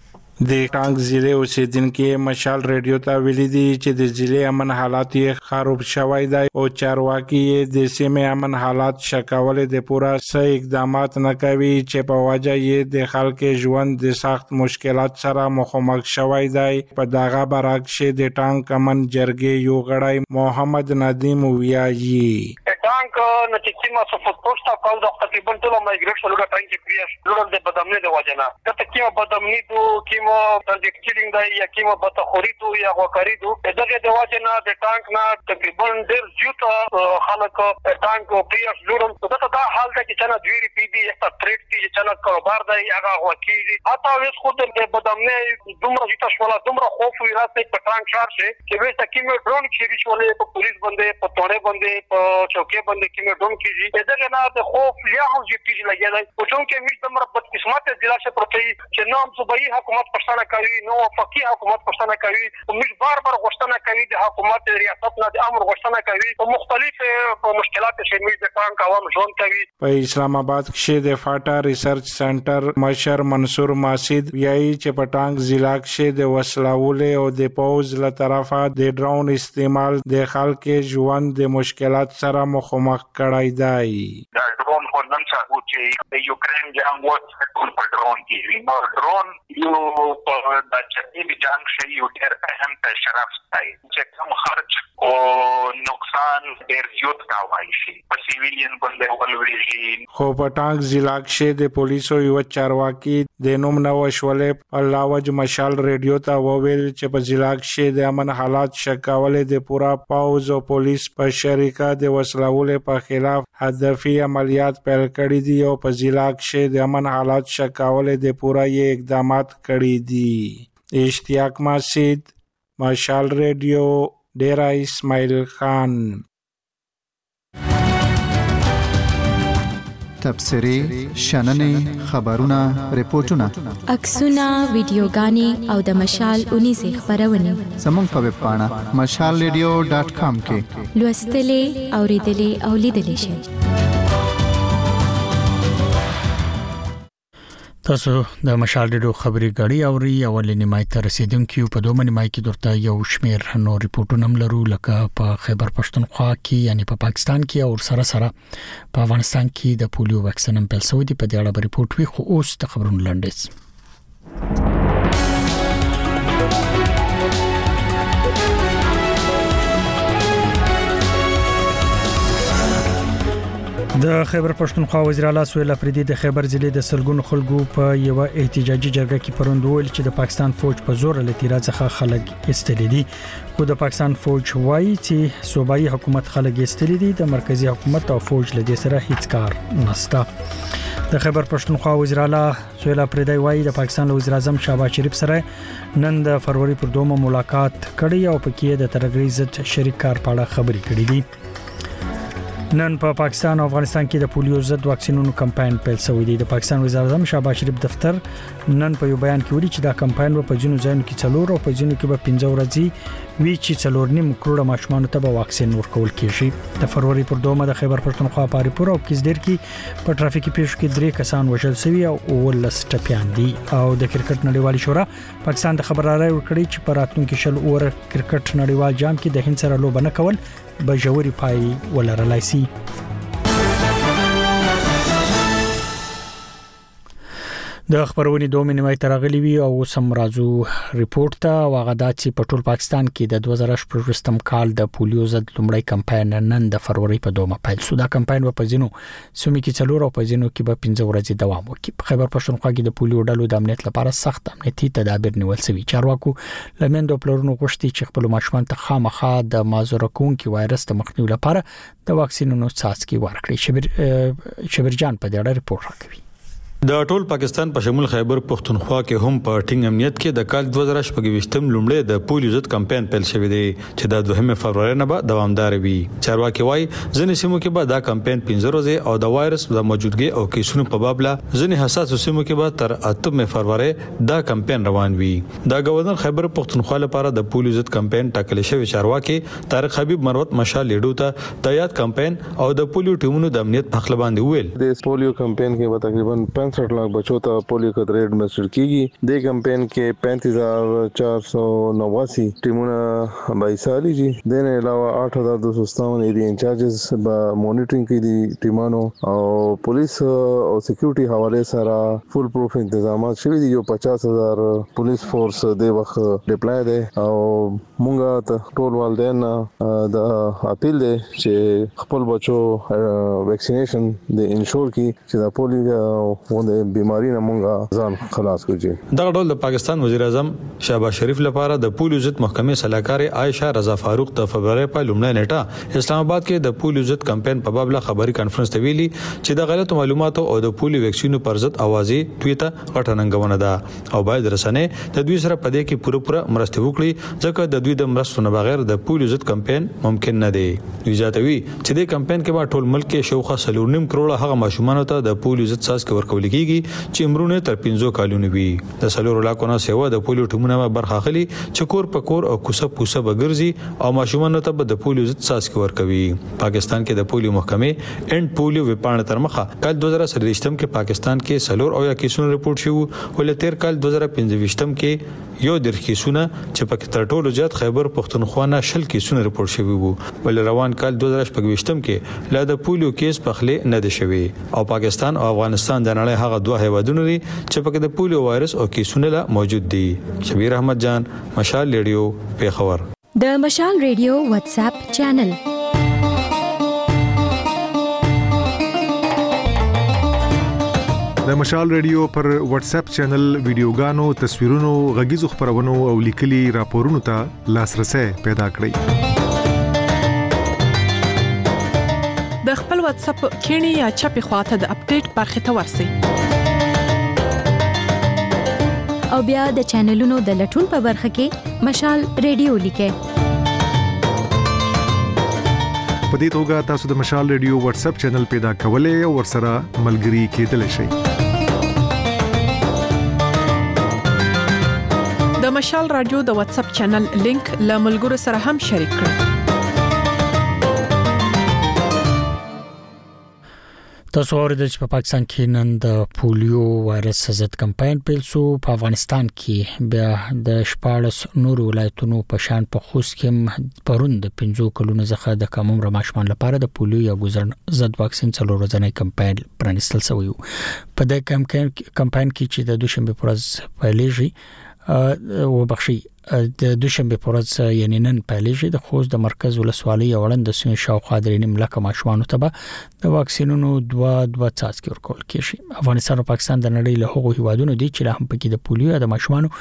د ټانک ضلع اوسیدونکو مشال ریډیو ته ویلي دي چې د ضلع امن حالات یې خراب شوی دی او چارواکي د سیمې امن حالات شکول د پورا صحیح اقدامات نه کوي چې په وجه یې د خلکو ژوند د سخت مشکلات سره مخامخ شوی دی په دغه برعکس د ټانک امن جرګې یو غړی محمد ندیم ویایي ټانک نتیجه صفت پوسټ کول د تقریبا ټول مایګریټ سره ټانک پیش لوړ د بدامنۍ د وجنه د تکیه بدامنۍ دو کیمو ترجیکټینګ دی یا کیمو بتخوري دو یا غوکری دو دغه د وجنه د ټانک نه تقریبا ډیر زیات خلک ټانک پیش لوړ دا حال ده چې څنګه دوی پی دی یک تریټ دی چې څنګه کاروبار دی هغه وکیږي اته وس خود د بدامنۍ دومره زیات شولا دومره خوف وی راځي په ټانک شار شي چې وې تکیمو ډرون کیږي شولې په پولیس باندې په توړې باندې په چوکۍ باندې کیمو ډرون کیږي دغه نه د خوف یا هم زیاتیږي لګیدای او چې موږ د مربوط قسمت ضلع څخه پروتي چې نام صوبایي حکومت پښتنه کوي نو وفاقي حکومت پښتنه کوي او موږ بار غوښتنه کوي د حکومت ریاست نه د امر غوښتنه کوي او مختلف مشکلات چې موږ د ټانک عوام ژوند کوي په اسلام آباد کې د فاټا ریسرچ سنټر مشر منصور ماسید ویایي چې په ټانک ضلع کې د وسلوالې او د پوز له طرفه د ډرون استعمال د خلکو ژوند د مشکلات سره مخامخ کړای دی دا ډرون خو نن څنګه چې د یوکرين جنگ وڅ په ډرون کې نو ډرون یو په د چټي جنگ شي یو ډېر اهم تشرف دی چې کوم خرج او نقصان ډېر زیات کاوای شي په سیویلین باندې ولوري خو په ټانک ضلع کې د پولیسو یو چارواکي د نوم نو شولې الله وج مشال ریډیو ته وویل چې په ضلع کې د امن حالات شکاولې د پورا پاوز او پولیس په شریکه د وسلوالې په خلاف هدفي عملیات پیل کړي دي او په ضلع کې د امن حالات شکاولې د پورا یې اقدامات کړي دي اشتیاق مسجد مشال ریډیو ډیرا اسماعیل خان تبصرې شننې خبرونه ریپورتونه عکسونه ویډیوګانې او د مشال 19 خبرونه زموږ په ویب پاڼه mashalradio.com کې لوستلې اوریدلې او لیدلې شئ. تاسو د مشال ریډیو خبري غړي اوري اولنی مای ته رسیدونکو په دوه منی مای کې درته یو شمیر نو ریپورتونه ملرو لکه په خیبر پښتونخوا کې یعنی په پاکستان کې او سره په افغانستان کې د پولیو واکسین هم پیل شوی دی. په دې اړه ریپورت وی خو اوس د خبرونو لنډیز. د خیبر پښتونخوا وزیر اعلی سهیل افریدی د خیبر ضلع د سلګونو خلکو په یو احتجاجي جرګه کې پروند ویل چې د پاکستان فوج په زور له تیرا څخه خلک استلې دي. خو د پاکستان فوج وایي چې صوبایي حکومت خلک استلې دي، د مرکزی حکومت او فوج له دې سره هیڅ کار نشته. د خیبر پښتونخوا وزیر اعلی سهیل افریدی وایي د پاکستان وزیر اعظم شهباز شریف سره نن د فروری پر 2 ملاقات کړي او پکې د ترګری ضد شریک کار په اړه خبرې کړې دي. نن په پاکستان او افغانستان کې د پولیو ضد واکسینونو کمپاین پیل شوی دی. د پاکستان وزیر اعظم شهباز شریف دفتر نن په یو بیان کې ویلي چې دا کمپاین په ځینو ځایونو کې 4 او په ځینو کې به 15 ورځې وی چې 4.5 کروڑه ماشومان ته به واکسین ورکول کیږي. د فروری پر 2 د خیبر پښتونخوا پاریپور او کیسدیر کې په ټرافیکي پیښو کې 3 کسان وژل شوي او 19 ټپيان دي. او د کرکټ نړیوالې شورا پاکستان د خبراري ورکړي چې په راتلونکي شل اور کرکټ نړیوال جام کې د هند سره لوبه نه کول به جوړي پای ولرلای شي. د خبرونې 2 منی ترغلی وی او سم رازو ریپورت ته واغدا چې په ټول پاکستان کې د 2018 کال د پولیو ضد لومړی کمپاین نن د فروری په 2 پیل شو. دا کمپاین په ځینو سیمو کې 4 او په ځینو کې به 15 ورځې دوام وکړي. په خیبر پښتونخوا کې د پولیو ډلو د امنیت لپاره سخت امنیتي تدابیر نیول شوي. چارواکو لمن د پلورونو غوښتي چې خپل ماشومان ته خامخا د مازورکونکي وایرس ته مخنیوي لپاره د واکسینونو څاڅکي ورکړي. شبیر جان په دې اړه ریپورت راکوي. د ټول پاکستان په شمول خیبر پښتونخوا کې هم په ټینګ امنیت کې د کال 2018 لومړی د پولیو ضد کمپاین پیل شوی دی چې د 2 فروری نه به دوامدار وي. چارواکي وایي ځینې سیمو کې به دا کمپاین 15 ورځې او د وایرس د موجودګي او کیسونو په باب لا ځینې حساس سیمو کې به تر 8 فروری دا کمپاین روان وي. دا گورنر خیبر پښتونخوا لپاره د پولیو ضد کمپاین ټاکل شوی. چارواکي طارق حبیب مروت مشال لیډو ته د یاد کمپاین او د پولیو ټیمونو د امنیت په خپل باندې ویل. د پولیو کمپاین کې به تقریبا 65 लाख बच्चों ता polio का रेड administer कीगी. दे कैंपेन के 35,489 टीमों बाईसाली जी देने अलावा 8,257 एरिया इंचार्जेस मॉनिटरिंग की दी टीमानो और पुलिस और सिक्योरिटी हवाले सारा फुल प्रूफ इंतजाम शुरू दी. जो 50,000 पुलिस फोर्स दे वक्त डिप्लॉय दे और मुंगा टोल वालदेन द अपील दे che खपल बच्चों वैक्सीनेशन दे इंश्योर की چې دا पोलियो ونه بیماری نه مونږه ځان خلاص کړو. دا ډول د پاکستان وزیر اعظم شهباز شریف لپاره د پولیو ضد محکمې صلاحکار عائشہ رضا فاروق د فبراير په لومړۍ نیټه اسلام آباد کې د پولیو ضد کمپاین په باب لا خبري کانفرنس ته ویلي چې د غلط معلوماتو او د پولیو ویکسینو پر ضد اوازې ټویټه غټننګونه ده او باید رسنۍ د دوی سره په دې کې پوره مرسته وکړي ځکه د دوی د مرستو نه بغیر د پولیو ضد کمپاین ممکن نه دی. دوی ځاتوي چې د کمپاین کې به ټول ملک کې شاوخوا 3.5 کروڑه هغه ماشومان ته د پولیو ضد څاڅکي ورکول کیږي چې عمرونه تر 15 کالونو وي. د 4 لاکو نه سیوا د پولیو ټیمونه برخه اخلي چې کور په کور او کوسه پوسه بګرځي او ماشومان ته د پولیو ضد څاڅکي ورکوي. پاکستان کې د پولیو محکمې اند پولیو وپاڼه تر مخه کال 2023 کې پاکستان کې 4 او یا کیسونه رپورټ شو ولې تیر کال 2025 کې یو د کیسونه چې په تر ټولو زیات خیبر پښتونخوا نه شل کیسونه رپورټ شوی وو ولې روان کال 2025 کې لا د پولیو کیس پخله نه دی شوی. او پاکستان او افغانستان د نړۍ هغه دوه هیوادونه دي چې په د پولیو وایرس او کیسونه لا موجود دي. شبیر احمد جان مشال ریډیو پیښور. د مشال ریډیو واتس اپ چینل د مشال ریډیو پر واتس اپ چینل ویډیوګانو تصویرونو غږیزو خبرونو او لیکلي راپورونو ته لاسرسي پیدا کړئ. د خپل واتس اپ کینی یا چپی خواته د اپډیټ برخه ته ورسئ او بیا د چینلونو د لټون په برخه کې مشال ریډیو لیکئ. په دې توګه تاسو د مشال ریډیو واتس اپ چینل پیدا کولای او ورسره ملګري کېدلی شئ. د مشال رادیو د واتس اپ چینل لینک له ملګرو سره هم شریک کړئ. تاسو اورئ چې په پاکستان کې نن د پولیو وایرس ضد کمپاین پیل شو. په افغانستان کې بیا د 14 نور ولایتونو په شان په خوست کې پرون د 5 کلونو څخه د کم عمر ماشومان لپاره د پولیو یا ګوزن ضد واکسین څلور ورځې کمپاین پرانستل شوی. په دې کمپاین کې چې د دوشنبه پر ورځ پیلېږي او بخشي د دوشنبه پر ورځ یعنی نن پیلېږي د خوست د مرکز ولسوالۍ وړاند د سیمې شاوخوا درې نیم لک ماشومان ته د واکسینونو دوه څاڅکي ورکول کیږي. افغانستان او پاکستان د نړۍ له هغو هیوادونو دي چې هم پکې د پولیو د ماشومانو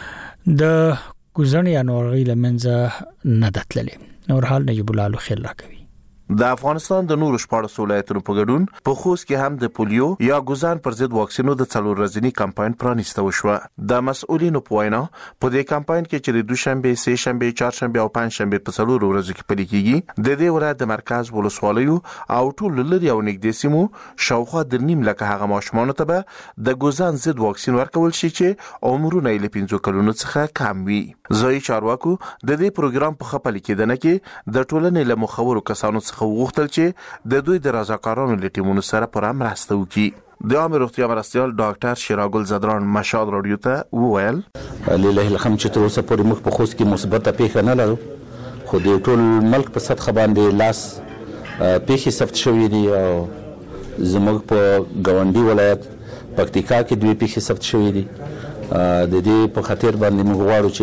د ګوزن یا ناروغي لمنځه نه دتللي. نور حال نجیب الله خیر راکوي. د افغانستان د نورو 14 ولایتونو په ګډون په خوست کې هم د پولیو یا ګوزان پر ضد واکسینو د څلور ورځې کمپاین پرانیسته وشو. د مسؤلینو په وینا په دې کمپاین کې چې د دوشنبه، سه شنبه، چهارشنبه او پنځشنبه په څلور ورځو کې پلي کیږي د دې ولایت د مرکز ولسوالیو او ټول لري او نږدې سیمو شاوخوا د نیم لکه هغه ماشومان ته به د ګوزان ضد واکسین ورکول شي چې عمرونه یې 15 کلونو څخه کم وي. ځای چارواکو د دې پروګرام په خپل کې دنه کې د ټولنې له مخورو کسانو څخه وغوښتل چې د دوی د رضاکارانو لټیمونو سره پر مرسته وکړي. د عامه روغتیا مرستيال ډاکټر شیراګل زدران مشال رادیو ته وویل لله الحمد چې تر اوسه پورې موږ په خوست کې مثبته پیښه نه لرو، خو د ټول ملک په سطح باندې لاس پیښې ثبت شوې دي او زموږ په ګاونډي ولایت پکتیکا کې دوی پیښې ثبت شوې دي. د دې په خاطر باندې موږ غواړو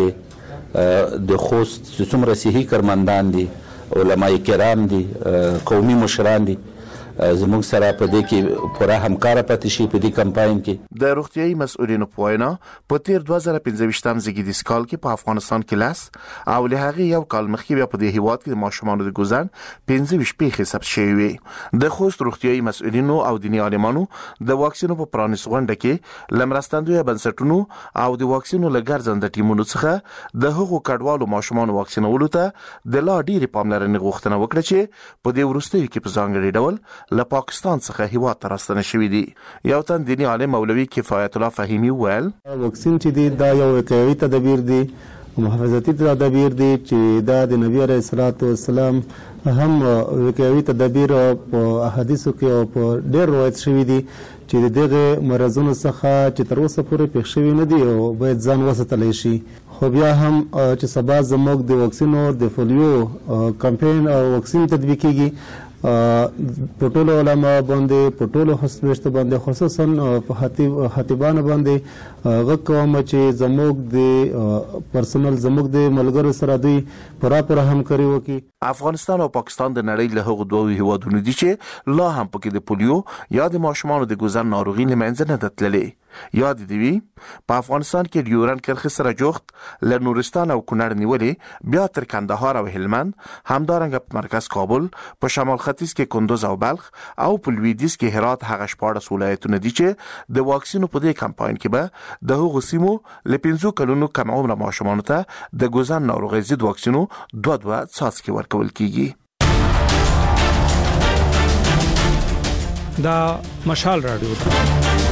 چې د خوست څومره صحي کارمندان دي، علماء کرام دي، قومي مشران دي، زموږ سره په دې کې پوره همکار پاتې شي. په دې کمپاین کې د روغتيایي مسؤلینو په وینا په تیر 2015 زیږدیز کال کې په افغانستان کې لاس او له هغه یو کال مخکې بیا په دې هیواد کې ماشومان د ګوزن 15 پیښې ثبت شوې وي. د خوست روغتيایي مسؤلینو او دیني عالمانو د واکسینو په پرانیست غونډه کې لمرستندوی بنسټونو او د واکسینو لګرځنده ټیمونو څخه د هغو کډوالو ماشومان واکسینولو ته د لا ډیره پاملرنې غوښتنه وکړه چې په دې وروستیو کې په ځانګړي ډول له پاکستان څخه هیواد ته راستنه شوې دي. یو تن دیني عالم مولوي کفایت الله فهیمی ویل واکسین چې دی دا یو وقایوي تدابیر دی، محافظتي تدابیر دي چې دا د نبی عليه الصلاه والسلام هم وقایوي تدابیر په احادیثو کې او په ډېر روایت شوی دي چې دغه مرزونو څخه چې تر اوسه پورې پیښ شوی نه دي او باید ځان وساتلی شي. خو بیا هم چې سبا زموږ د واکسینو د پولیو کمپاین او واکسین تطبیق کیږي په ټولو علما باندې په ټولو هسپتالونو باندې خصوصا په خطیبانو باندې غږ کوم چې زموږ د پرسونل زموږ د ملګرو سره دوی پوره همکاري وکړي. افغانستان او پاکستان د نړۍ له هغو دوه هیوادونو دي چې لا هم پکې د پولیو یا د ماشومانو د ګوزن ناروغي لمنځه نه تللې. یاد دی په افغانستان کې ډیورن کرخه سره جوخت له نورستان او کونړ نیولې بیا تر کندهار او هلمند، همدارنګه په مرکز کابل، په شمال ختیځ کې کندوز او بلخ او په لویدیځ کې هرات هغه 14 ولایتونه دي چې د واکسینو په دې کمپاین کې به د هغو سیمو له 15 کلونو کم عمر ماشومان ته د ګوزن ناروغي ضد واکسینو دوه څاڅکي ورکول کیږي. دا مشال رادیو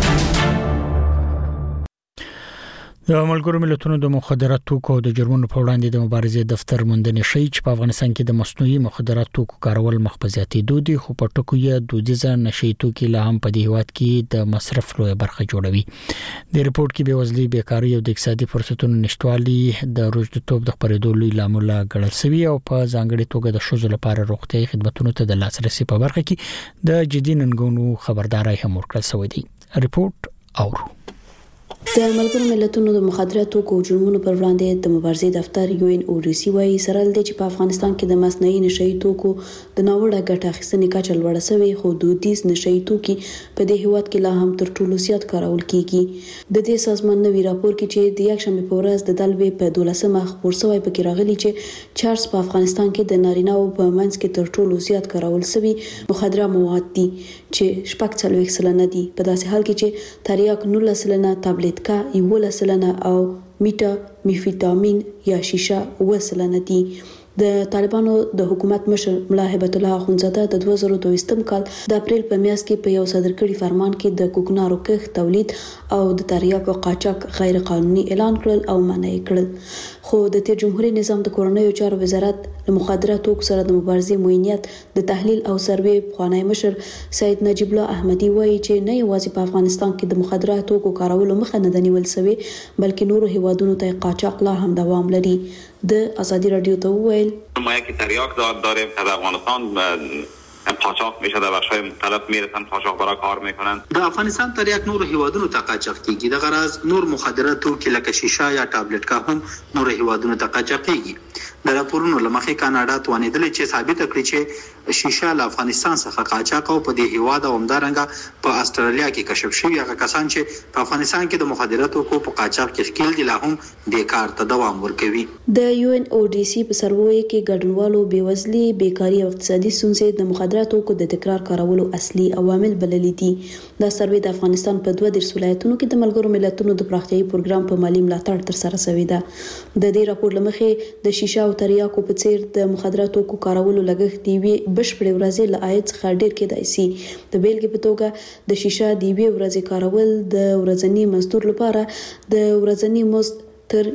د ملګرو ملتونو د مخدرات توکو او د جرمونو په وړاندې د مبارزې دفتر موندنې شي چې په افغانستان کې د مصنوعي مخدرات توکو کارول مخ په زیاتېدو دي، خو په ټکو یې دودیزه نشي توکي لا هم په دې هیواد کې د مصرف لوی برخه جوړوي. د ریپورت کې بېوزلي، بیکاری او د اقتصادي فرصتونو نشټوالي د روزګارتوب د خپرېدو لوی لامل ګڼل شوی او په ځانګړي توګه د ښځو لپاره روغتيایي خدماتو ته د لاسرسي په برخه کې د جدي ننګونو خبرداري هم ورکړل شوې دي. ریپورت اورو د ملګرو ملتونو د مخدراتو توکو او جرمونو پر وړاندې د مبارزې دفتر UNODC وايي سره د چې په افغانستان کې د مصنوعي نشئی توکو د ناوړه ګټه اخیستنې کچه لوړه شوې، خو دودیز نشئی توکي په دې هیواد کې لا هم تر ټولو زیات کارول کیږي. د دې سازمان نوی راپور کې چې د یکشنبه په ورځ د دلوي په 12مه خبر شوی پکې راغلي چې چارس په افغانستان کې د نارینه او په منځ کې تر ټولو زیات کارول شوی مخدره مواد دي چې 40% دي، په داسې حال کې چې تریاک 19% ټابلیټ کا 11% او میټا میفیټامین یا شیشه 9% دي. د طالبانو د حکومت مشر ملا هیبت الله اخونزاده د 2022م کال د اپریل په میاشت کې په یو صادر کړي فرمان کې د کوکنارو کښت تولید او د تریاکو قاچاق غیر قانوني اعلان کړل او منع کړل. خو د تیر جمهوریت نظام د کورنیو چارو وزارت د مخدراتو سره د مبارزې موینیت د تحلیل او سروې خوانی مشر سید نجیب الله احمدی وایي چې نه یوازې په افغانستان کې د مخدراتو کارولو مخه نه نیول شوی بلکې نورو هیوادونو ته قاچاق لا هم دوام لري. د ازادي رادیو ته ویل ما یک تریاک داریم که در افغانستان قاچاق میشه، در بخش‌های مختلف میرسن قاچاقبرا کار میکنن. د افغانستان تریاک نور هیوادونو ته قاچاق کیږي. د غرض نور مخدراتو کې لکه شیشه یا ټابلیټ کا هم نور هیوادونو ته قاچاق کیږي. د راپورونو لمخې کاناډا توانیدل چې ثابت کړي چې شیشه له افغانستان څخه قاچاق او په دې هیواد او همدارنګه په استرالیا کې کشف شوی هغه کسان چې په افغانستان کې د مخدراتو په قاچاق کې ښکیل دي لا هم د کار ته دوام ورکوي. د یو ان او ډي سي په سروې کې ګډونوالو بیوزلي، بیکاری او اقتصادي ستونزې د مخدراتو د تکرار کارولو اصلي عوامل بللي دي. دا سروې د افغانستان په 22 ولایتونو کې د ملګرو ملتونو د پراختیايي پروګرام په مالی ملاتړ تر سره شوی ده. د دې راپور لمخې د شیشه او تریاکو په څیر د مخدراتو کارولو لګښت دی وی بشپړ ورځې له عاید څخه ډیر کېدای شي. د بیلګې په توګه د شیشه دی وی ورځې کارول د ورځنی مزدور لپاره د ورځنی مزد تر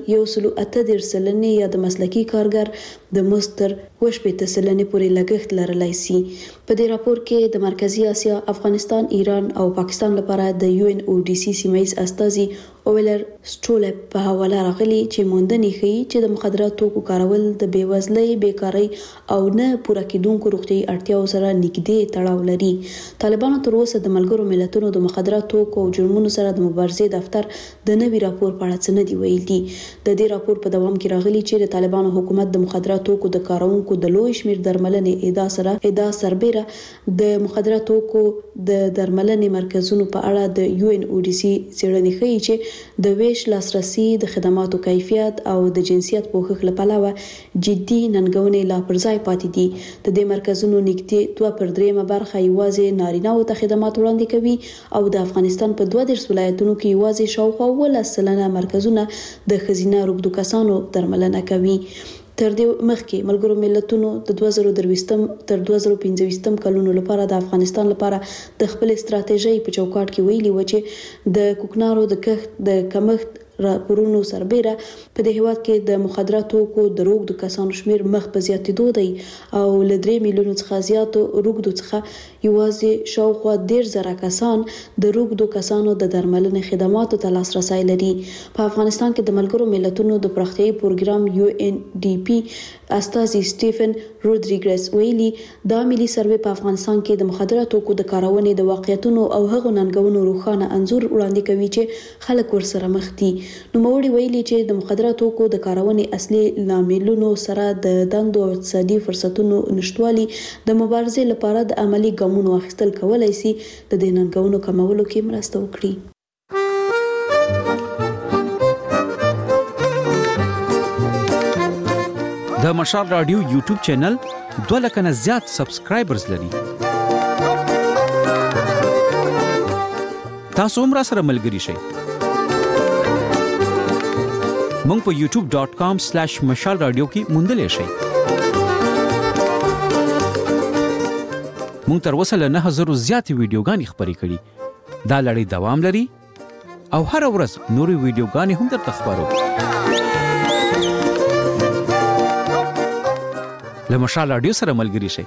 1.8 سلنې یا د مسلکی کارګر د مستر 8 سلنې پورې لګښت لرلای شي. په دې راپور کې د مرکزی اسیا، افغانستان، ایران او پاکستان لپاره د یو ان او ډي سي سیمایي استازي اولر سټولپ په حواله راغلي چې موندنې ښيي چې د مخدراتو کارول د بیوزلۍ، بیکاری او نه پوره کېدونکو روغتیايي اړتیاو سره نږدې تړاو لري. طالبانو تر اوسه د ملګرو ملتونو د مخدراتو او جرمونو سره د مبارزې دفتر د نوي راپور په اړه څه نه دی ویلي. د دې راپور په دوام کې راغلي چې د طالبانو حکومت د مخدراتو د کارونکو د لوی شمیر درملنې ادعا سربېره د مخدراتو د درملنې مرکزونو په اړه د یو ان او ډي سي څېړنې ښيي چې د ویش لاسرسي، د خدماتو کیفیت او د جنسیت پوښښ لپاره جدي ننګونې لا پر ځای پاتې دي. د دې مرکزونو نږدې 2/3 برخه یوازې نارینه‌و ته خدمات وړاندې کوي او د افغانستان په 22 ولایتونو کې یوازې شاوخوا 10% مرکزونه د ښځینه روږدو کسانو درملنه کوي. تر دې مخکې ملګرو ملتونو د 2023 تر 2025 کلونو لپاره د افغانستان لپاره د خپل استراتیژۍ په چوکاټ کې ویلي و چې د کوکنارو د کښت د کمښت راپورونو سربېره په دې هیواد کې د مخدراتو د روږدو کسانو شمیر مخ په زیاتېدو دی او له 3 میلیونو څخه زیاتو روږدو څخه یوازې شاوخوا 10,000 کسان د روږدو کسانو د درملنې خدماتو ته لاسرسی لري. په افغانستان کې د ملګرو ملتونو د پراختیايي پروګرام یو ان ډي پی استازي سټیفن رودریګز ویلي دا ملي سروې په افغانستان کې د مخدراتو د کارونې د واقعیتونو او هغو ننګونو روښانه انځور وړاندې کوي چې خلک ورسره مخ دي. نوموړي ویلي چې د مخدراتو د کارونې اصلي لاملونو سره د دندو او اقتصادي فرصتونو نشټوالي د مبارزې لپاره د عملی ګامونو اخیستل کولای شي د دې ننګونو کمولو کې مرسته وکړي. د مشال رادیو یوټیوب چینل 2 لک نه زیات سبسکرایبرز لري. تاسو هم را سره ملګري شئ. مونږ په youtube.com/مشال رادیو کې موندلې شئ. مونږ تر اوسه له 9000 زیات ویډیوګانې خپرې کړې. دا لړۍ دوام لري او هر ورځ نورې ویډیوګانې هم درته خبرو. له مشال رادیو سره ملګري شئ.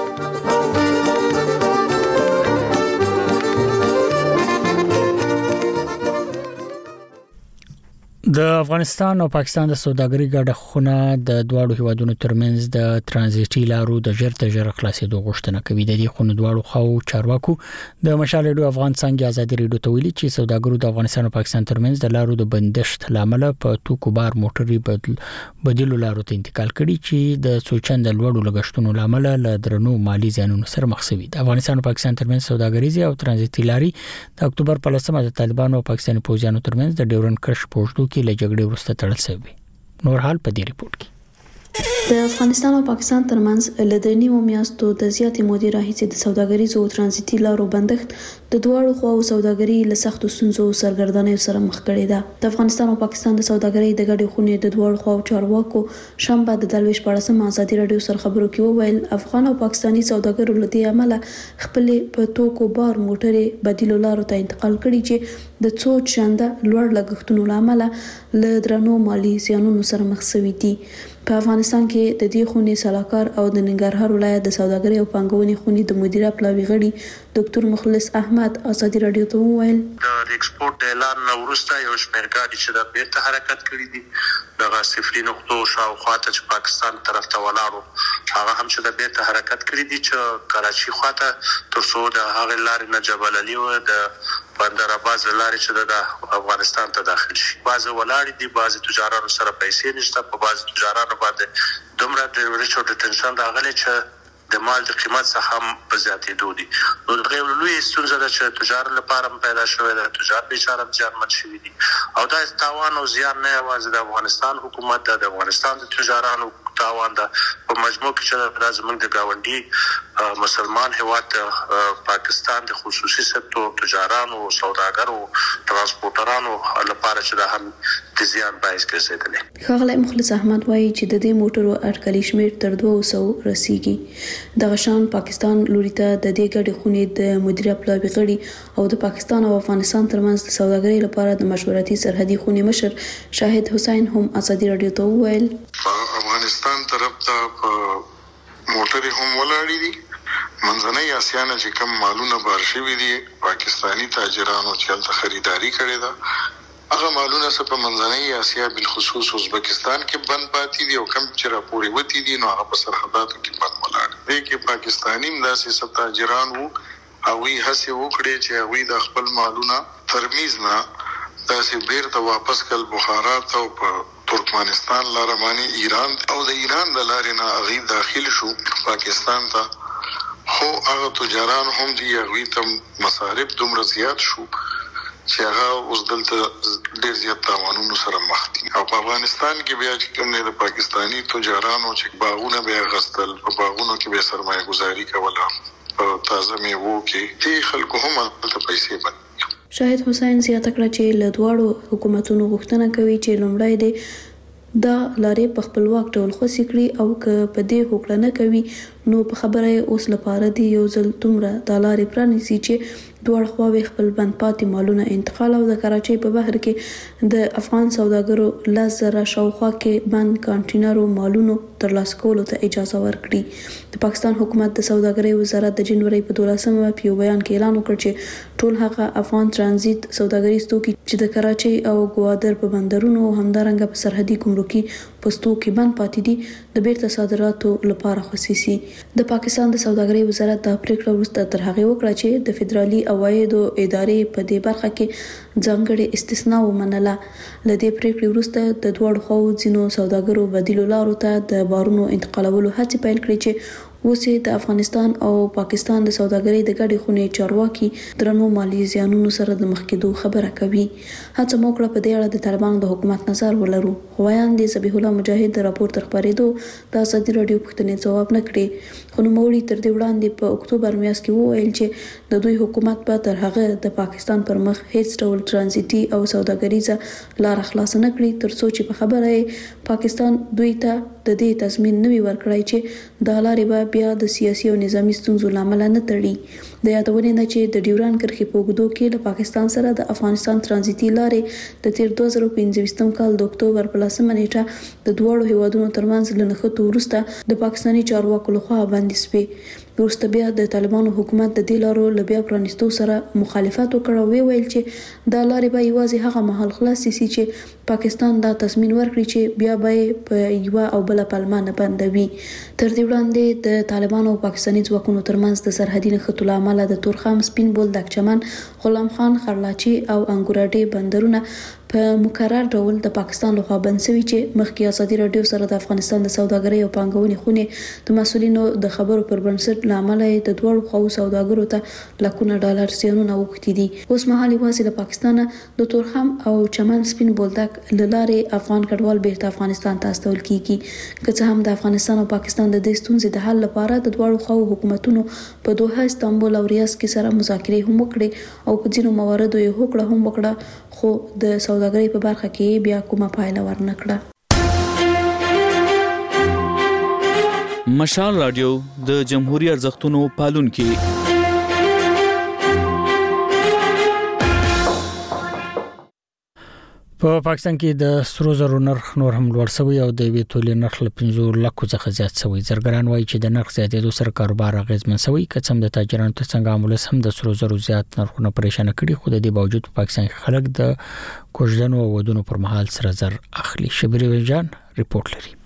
د افغانستان او پاکستان د سوداګرۍ ګډه خونه د دواړو هیوادونو ترمنځ د ترانزیتي لارو د ژر تر ژره خلاصېدو غوښتنه کوي. د دې خونه دواړو خواو چارواکو د مشال رادیو افغان څنګه ازادي رادیو ته ویلي چې سوداګرو د افغانستان او پاکستان ترمنځ د لارو د بندښت لامل په توکو بار موټري بدیلو لارو ته انتقال کړي چې د سوچند لوړو لګښتونو لامل له درنو مالی زیانونو سره مخ شوي. د افغانستان او پاکستان ترمنځ سوداګریزي او ترانزیتي لاري د اکتوبر په 10 د طالبانو او پاکستاني پوځیانو ترمنځ د ډیورن کرش پوښتو کې له جګړې وروسته تړل شوی. نور حال په دې ریپورت کې د افغانستان او پاکستان ترمنځ له درېنیمو میاشتو د زیاتې مودې راهیسې د سوداګریزو او ترانزیتي لارو بندښت د دواړو خواو سوداګري له سختو ستونزو سرګردانیو سره مخ کړې ده. د افغانستان او پاکستان د سوداګرۍ د ګډې خونې د دواړو خواو چارواکو شنبه د 24 ازادي رادیو سره خبرو کې وویل افغان او پاکستاني سوداګرو له دې عمله خپل په توکو بار موټرې بدیلو لارو ته انتقال کړي چې د څو چنده لوړ لګښتونو لامل له درنو مالي زیانونو سره مخ شوي دي. په افغانستان کې د دې خونې سلاکار او د ننګرهار ولایت د سوداګرۍ او پانګونې خونې د مدیره پلاوي غړي ډاکټر مخلص احمد ازادي رادیو ته وویل د ایکسپورت اعلان وروسته یو شمېر ګاډي چې د بیرته حرکت کړي دي د صفري نقطو شاوخوا ته چې پاکستان طرف ته ولاړو هغه هم چې د بیرته حرکت کړي دي چې کراچي خواته تر څو د هغه لارې نه جبل علي او د بندر عباس لارې چې د افغانستان ته داخل شي بعض ولاړ دي بعض تجارانو سره پیسې نشته په بعض تجارانو باندې دومره د ریچو د ټنشن راغلي چې د مال د قیمت څخه هم په زیاتېدو دي. نو د غیر لوی ستونزه ده چې تجار لپاره پیدا شوې ده تجار بیچاره زیانمن شوي دي او دا تاوان او زیان نه یوازې د افغانستان حکومت د افغانستان د تجارانو تاوان ده په مجموع کې چې د زموږ د گاونډي مسلمان هیواد پاکستان د خصوصي سکتور تجارانو سوداګرو ترانسپورټرانو لپاره چې دا هم د زیان باعث ګرځېدلی. ښاغلی مخلص احمد وایي چې د دې موټرو اټکلي شمېر تر 200 رسیږي. دغه شان پاکستان لوري ته د دې ګډې خونې د مدیره پلاوي غړي او د پاکستان او افغانستان ترمنځ د سوداګرۍ لپاره د مشورتي سرحدي خونې مشر شاهد حسین هم ازادي رادیو ته وویل افغانستان طرف ته موټرې هم ولاړې دي منځنۍ اسیا نه چې کوم مالونه بار شوي دي پاکستانی تاجرانو چې هلته خریداري کړې ده هغه مالونه څه په منځنۍ اسیا بالخصوص ازبکستان کې بند پاتې دي او کم چې راپورې وتی دي نو هغه په سرحداتو کې بند ولاړ دي کې پاکستانی مداسي څه تاجران وو هغوی هڅې وکړې چې هغوی د خپل مالونه ترمیز نه داسې بیرته واپس کړل بخارات او په ترکمنستان لاره باندې ایران او د ایران د لارې نه هغوی داخل شو پاکستان ته خو هغه تجاران هم دي هغوی ته مصارف دومره زیات شو چې هغه اوس دلته ډېر زیات تاوانونو سره مخ دي او په افغانستان کې بیا چې کوم نه د پاکستانی تجارانو چې باغونه بیا غستل په باغونو کې به سرمایه گذاري کوله په تازه میوو کې دې خلکو هم هلته پیسې بند شاهد حسین زیاته کړه چې له دواړو حکومتونو غوښتنه کوي چې لومړی د دا لارې په خپلواک ډول خوسي کړي او که په دې هوکړه نه کوي نو په خبره اوس لپاره دی یو ځل دومره د لارې پرانیسي چې دواړه خواوې خپل بند پاتې مالونه انتقال او د کراچۍ په بهر کې د افغان سوداګرو 10,000 شاوخوا کې بند کانټینرو مالونو ترلاسه کولو ته اجازه ورکړي. د پاکستان حکومت د سوداګرۍ وزارت د جنوري په 12مه په یو بیان کې اعلان وکړ چې ټول هغه افغان ترانزیت سوداګریز توکي چې د کراچۍ او ګوادر په بندرونو همدارنګه په سرحدي ګمرکي پوسټو کې بند پاتې دي د بیرته صادراتو لپاره خصيصي. د پاکستان د سوداګرۍ وزارت د پریکړه وروسته تر هغه وکړه چې د فدرالي عوایدو ادارې په دې برخه کې ځانګړې استثناء ومنله. لدې پریکړې وروسته د دوړو خو ځینو سوداګرو بدیلو لارو ته د بارونو انتقالولو هڅې پیل کړې چې اوس د افغانستان او پاکستان د سوداګرۍ د ګډې خونې چارواکي درنو مالی زیانونو سره د مخ کېدو خبره کوي. هڅه مو کړه په دې اړه د طالبانو د حکومت نظر ولرو. خو ذبیح الله مجاهد د راپور تر خبرېدو د ازادي رادیو پوښتنې ځواب نه کړي خو نوموړي تر دې وړاندې په اکتوبر میاشت کې وویل چې د دوی حکومت به تر هغه د پاکستان پر مخ هیڅ ډول ترانزیتي او سوداګریزه لار خلاص نه کړي تر څو چې په خبره پاکستان دوی ته د دې تضمین نوي ورکړای چې د لارې به بیا د سیاسي او نظامی ستونزو لامل نه تړي. د یادونې نه چې د ډیوران کرښې په اوږدو کې له پاکستان سره د افغانستان ترانزیتي لارې د تیر 2015 کال د اکتوبر په 10 نیټه د دوړو هیوادونو ترمنځ له نښتو وروسته د پاکستاني چارواکو لخوا باندې سپي وروسته بیا د طالبانو حکومت د دې لارو له بیا پرانیستو سره مخالفت وکړ او ویل چې دا لارې به یوازې هغه مهال خلاص شي چې پاکستان دا تضمین ورکړي چې بیا به په یو او بل پلمه نه بندوي. تر دې وړاندې د طالبانو او پاکستاني ځواکونو ترمنځ د سرحدي نښتو له امله د تورخم سپین بولدک چمن غلام خان خرلاچي او انګوراډي بندرونه په مکرر ډول د پاکستان لخوا بنسوي چې مخکې ازادي رادیو سره د افغانستان د سوداګرۍ او پانګونې خونې د مسولینو د خبرو پر بنسټ لامل د دوړو خو سوداګرو ته لکونه ډالر زیانونه وکړي دي. اوس مهال یوازې د پاکستان د تورخم او چمن سپین بولدک لاره افغان کډوال بیرته افغانستان ته استول کیږي. که څه هم د افغانستان او پاکستان د دې ستونزې د حل لپاره د دوړو خو حکومتونو په دوحه، استانبول او ریاض کې سره مذاکرې هم وکړې او په ځینو مواردو یې هوکړه هم وکړه، خو د سوداګرۍ په برخه کې بیا کومه پایله ورنکړه. مشال رادیو د جمهوریت ارزښتونو پالونکي. په پاکستان کې د سرو زرو نرخ نور هم لوړ شوی او د یوې تولې نرخ له 5 لکو څخه زیات شوی. زرګران وایي چې د نرخ زیاتېدو سره کاروبار اغیزمن شوی، که څه هم د تاجرانو ترڅنګ عامل هم د سرو زرو زیات نرخونه پریشان کړي، خو د دې باوجود په پاکستان کې خلک د کوژدنو او ودونو پر مهال سره زر اخلي. شبیر وجان ریپورت لري.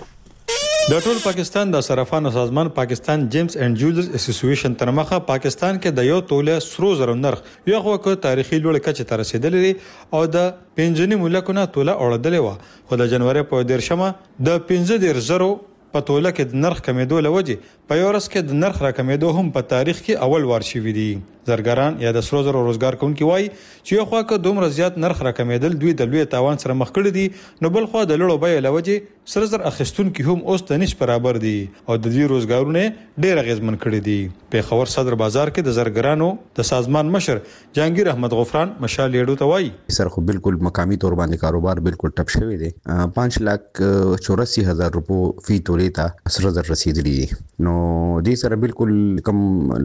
د ټول پاکستان د صرافانو سازمان پاکستان جیمز اینڈ جولرز اسوسییشن تر مخه پاکستان کې د یو توله سرو زرو نرخ یو خو تاریخي لوړ کچه ته رسیدلې او د 15 ملکونه توله اوړدلې و، خو د جنوري په 10 د 15 زرو په توله کې د نرخ کمیدو لوجه په یو ورځ کې د نرخ راکمیدو هم په تاریخ کې اول وار شوی دی. زرګران یا د سرو زرو روزګار کوونکي وایي چې یو خوا که دومره زیات نرخ راکمیدل دوی د لوی تاوان سره مخ کړي دي، نو بل خوا د لړو بیه لوجه سره زر اخیستونکي هم اوس د نش برابر دي او د دې روزګارونه ډېر اغیزمن کړي دي. په خبر صدر بازار کې د زرګرانو د سازمان مشر جهانگیر احمد غفران مشال لیډو ته وایي سر خو بالکل مقامی تور باندې کاروبار بالکل ټپ شوی دی. 5,84,000 روپو فی تولې ته سره زر رسیدلی دي. نو دې سره بالکل کم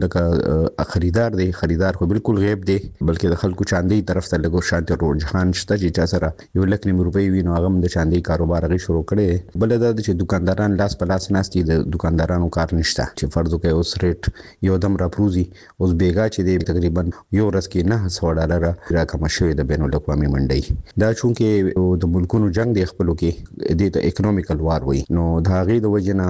لکه خریدار دی، خریدار خو بالکل غیب دی، بلکې د خلکو چاندي طرف ته لګو شانتي رجحان شته چې چا سره 1,00,000 روپۍ وینو هغه د چاندي کاروبار غي شروع کړي. بل دا چې دکانداران لاس په لاس ناشتي د دکاندارانو کار نشته چې فرض وکړي اوس ریټ یو دم راپروزي، اوس بیګا چې دی تقریبا یو ورځ کې $900 راکم شوی د بین الاقوامي منډي. دا چونکې د ملکونو جنگ دی خپلو کې د اکونومیکل وار وي، نو دا غي د وجنه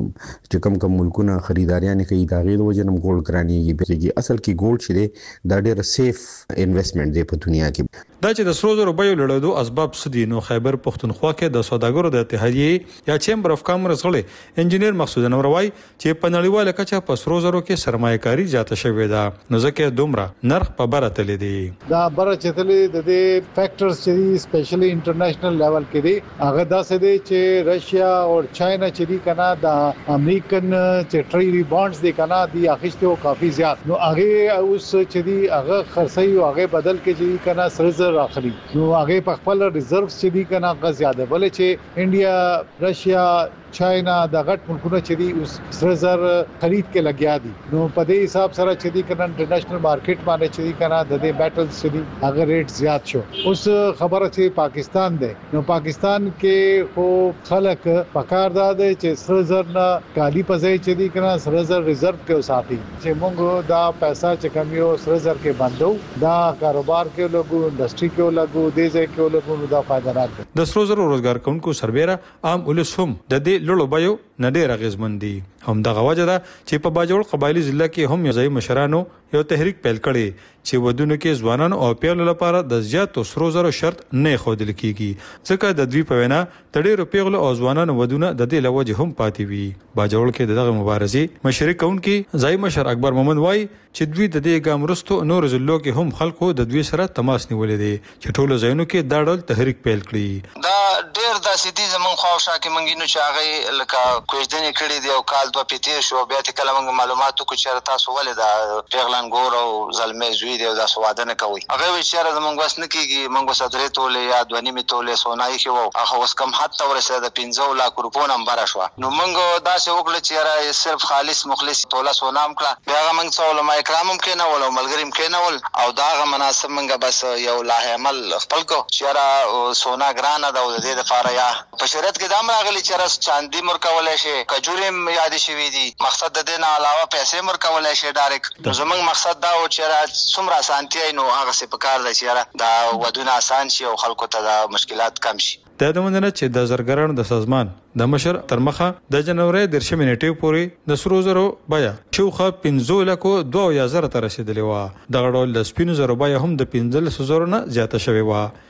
چې کم ملکونه خریداریان کوي دا غي د وجنه ګولډ کرانيږي. اصل کې ګولډ چې دی دا ډېر سیف انویسټمنټ دی په دنیا کې. دا چې د سرو زرو بیو لړدو اسباب سدي نو خیبر پښتونخوا کې د سوداګرو د اتحادیې یا چیمبر اف کامرس غړي انجینیر مقصود انور وایي چې په نړیواله کچه په سرو زرو کې سرمایه‌کاري زیاته شوې ده، نو ځکه دومره نرخ په بره تللی دی. دا بره چتلې د دې فیکټرز چې سپیشلی انټرنیشنل لیول کې دي هغه داسې دي چې رشیا او چاینا چې دي کنه د امریکن چې ټریډي بانډز دي کنه دي اخیسته او کافي زیات، نو هغه اوس چې دي هغه خرڅي او هغه بدل کې چې کنه سره راخلي، نو هغه په خپل ریزرڤز چې دي کنه هغه زیاده، بل چې انډیا، رشیا، چاینا د غټ ملکونه چې دي اوس سره زر خرید کې لګیا دي، نو په دې حساب سره چې دي کنه انټرنیشنل مارکیټ باندې چې دي کنه د دې بیټلز چې دي هغه ریټ زیات شو. اوس خبره چې پاکستان دی، نو پاکستان کې خو خلک پکار داده چې سره زر نه کالی پځای چې دي کنه سره زر ریزرভ کې وساتي چې موږ دا پیسې چې کم یو سره زر کې باندو دا کاروبار کې لګو، انډستری کې لګو، دې ځای کې لګو، دا فائدہ راکړي. د سرو زرو روزګار کوونکو سربېره عام ولس هم د دې لړو بیو نه ډېر اغیزمن دي. هم دغه وجه ده چې په باجوړ قبایلی ضلع کې هم یوځای مشرانو یو تحریک پیل کړي چې ودونو کې ځوانانو او پیغلو لپاره د زیاتو سرو زرو شرط نه خودل کیږي، ځکه د دوی په وینا تډېرو پیغلو او ځوانانو ودونه د دې لوجه هم پاتې وي. باجوړ کې دغه مبارزې مشرک کونکي ځای مشر اکبر محمد وای چې دوی د دې ګام رستو نور ضلعو کې هم خلکو د دوی سره تماس نیولې دي چې ټولو ځایونو کې دا ډول تحریک پیل کړي. دا ډېر داسې دي زمون خواوشا کې منګینو چې هغه لکه کوژدنې کړي دي او کال دوه پیتیر شو، بیا ته کله موږ معلوماتو کو چې تاسو ولې دا پیغلان ګور او زلمې زوی دی او دا سواده نه کوي، هغه ویچاره زمونږ وس نه کیږي، موږ صدرې تولې یا 2.5 تولې سونای کې وو هغه اوس کم حتی ورسره د 15 لک روپو نمبر شو، نو موږ دا څه وکړل چې را صرف خالص مخلص توله سونام کړه، بیا موږ څو علماء کرام هم کې نه ول او ملګریم کې نه ول او دا غو مناسب موږ بس یو لاه عمل خپل کو چې را سونا ګرانه دا د دې لپاره یا په شریعت کې دا راغلي چې را چاندي مرکول شي، کجورم یاد شي وي دي، مقصد د دې نه علاوه پیسې مرکول شي ډایرکټ. زمونږ مقصد دا و چې را څومره اسانتي نو هغه څه په کار دی چې دا ودونه آسان شي او خلکو ته دا مشکلات کم شي. د دمننه چې د زرګرانو د سازمان د مشر تر مخه د جنوري 10 نیټې پورې د سرو زرو بیا شوخه 15 لکو 2000 ته رسیدلې و. د غړول د سپینو زرو بیا هم د 15 زرو نه زیاته شوی و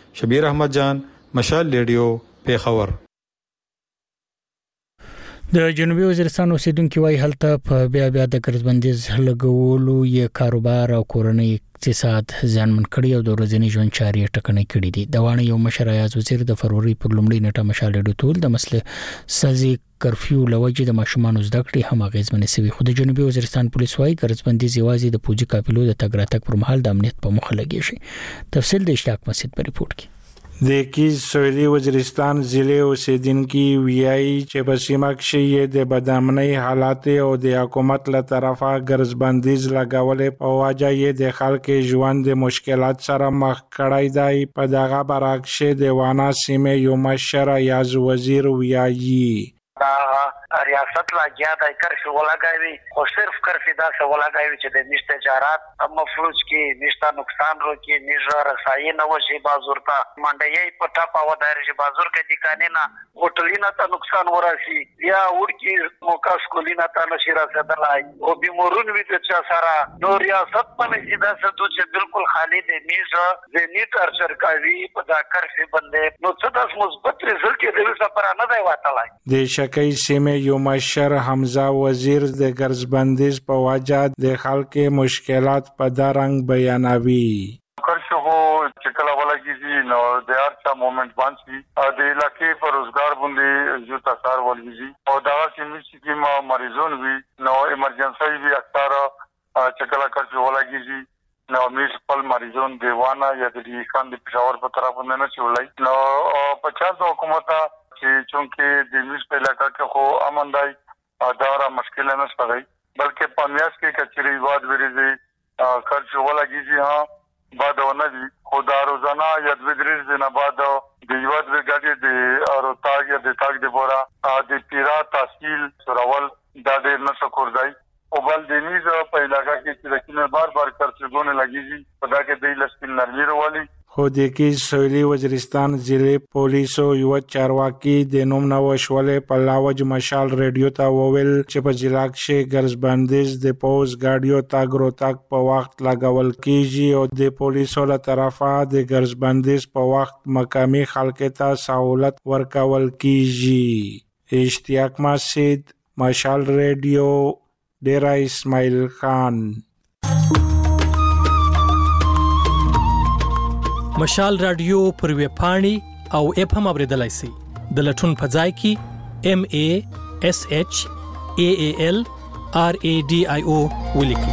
شبیر احمد جان، مشال ریډیو، پیښور. د جنوبي وزیرستان اوسیدونکو وايي هلته په بیا د ګرځبندیز لګولو یې کاروبار او کورنۍ اقتصاد ځانمن کړي او د ورځني ژوند چارې ټکنۍ کړي دي. د وانه یو مشر ایاز وزیر د فروری پر لومړۍ نیټه مشال ریډیو ټول د مسله سازي کرفیو لوجه د ماشومان زده کړې هم اغیزمن شوي. خو د جنوبي وزیرستان پولیس وايي ګرځبندیز یوازې د پوجي قافلو د تګ راتګ پر مهال د امنیت په مخه لګي شي. تفصیل د اشتیاق مسجد په ریپورت کې. د کیز سویلي وزیرستان ضلع اوسیدونکو ویایي چې په سیمه کې د بدامنۍ حالات او د حکومت له طرفه ګرځبندیز لګولې په وجه یې د خلکو ژوند د مشکلات سره مخ کړی دی. په دغه برعکس د وانه سیمه یو مشر ایاز وزیر ویایي ریاست لاګیا د کرفیو ولګاوي خو صرف کرفیو دا څه ولګاوي چې د نشته تجارت مفروض کې نشته نقصان رو کې نشه رسایي نه وشي بازار ته منډي په ټاپا و دایره بازار کې د قانونا هوټلینا ته نقصان وراسي یا ورکی موقع سکولینا ته نشي رسیدلای او بیمورون وي چې سره نو ریاست په نسیدا څه چې بالکل خالی د میزه د نیټ ارچرکاوي په دا کرفیو باندې نو څه د مثبت رزلټ کې د سفر نه دی واتلای. د شکای سیمه یو مشر حمزه وزیر د ګرځبندیز په وجه د خلکو مشکلات په دارنګ بیانوي. کرشو چې کله ولګي نو د ارچا مومنت باندې د علاقې پر روزګار باندې یو تاثیر ولګي او دا چې ما مریضون وي نو ایمرجنسي وي اکثر چې کله کرشو ولګي نو میس خپل مریضون دیوانه یا د خان د پېښور په طرف نه چولای نو 50 حکومت چې چونکه د میس په علاقہ کې خو امن دی دا مشکل نه شته بلکې پامیاس کې کچري واد ورېږي خرچ ولګي ها بعد ونه دي خدا روزانه یا د ودریز نه بعد د یواد وګړي د اروتاګ یا د تاګ د بورا د پیرا تحصیل سرول د دې نشه کوردای او بل د نیز په علاقہ کې چې لکه بار خرچونه لګيږي په دا کې د لسکل نرمي وروالي. خو د کیز سویلي وزیرستان ضلع پولیسو یو چارواکي د نوم نوښولې په لاوج مشال ریډیو ته وویل چې په ضلع کې ګرځبندیز د پوز ګاډیو تاګ روتاګ په وخت لګول کیږي او د پولیسو له طرفه د ګرځبندیز په وخت مقامي خلکو ته سہولت ورکول کیږي. اشتیاق مسجد، مشال ریډیو، ډیرا اسماعیل خان. مشال رادیو پر ویب پاڼې او اپ هم اوریدلای شئ. د لټون په ځای کې MASHAALRADIO ولیکئ.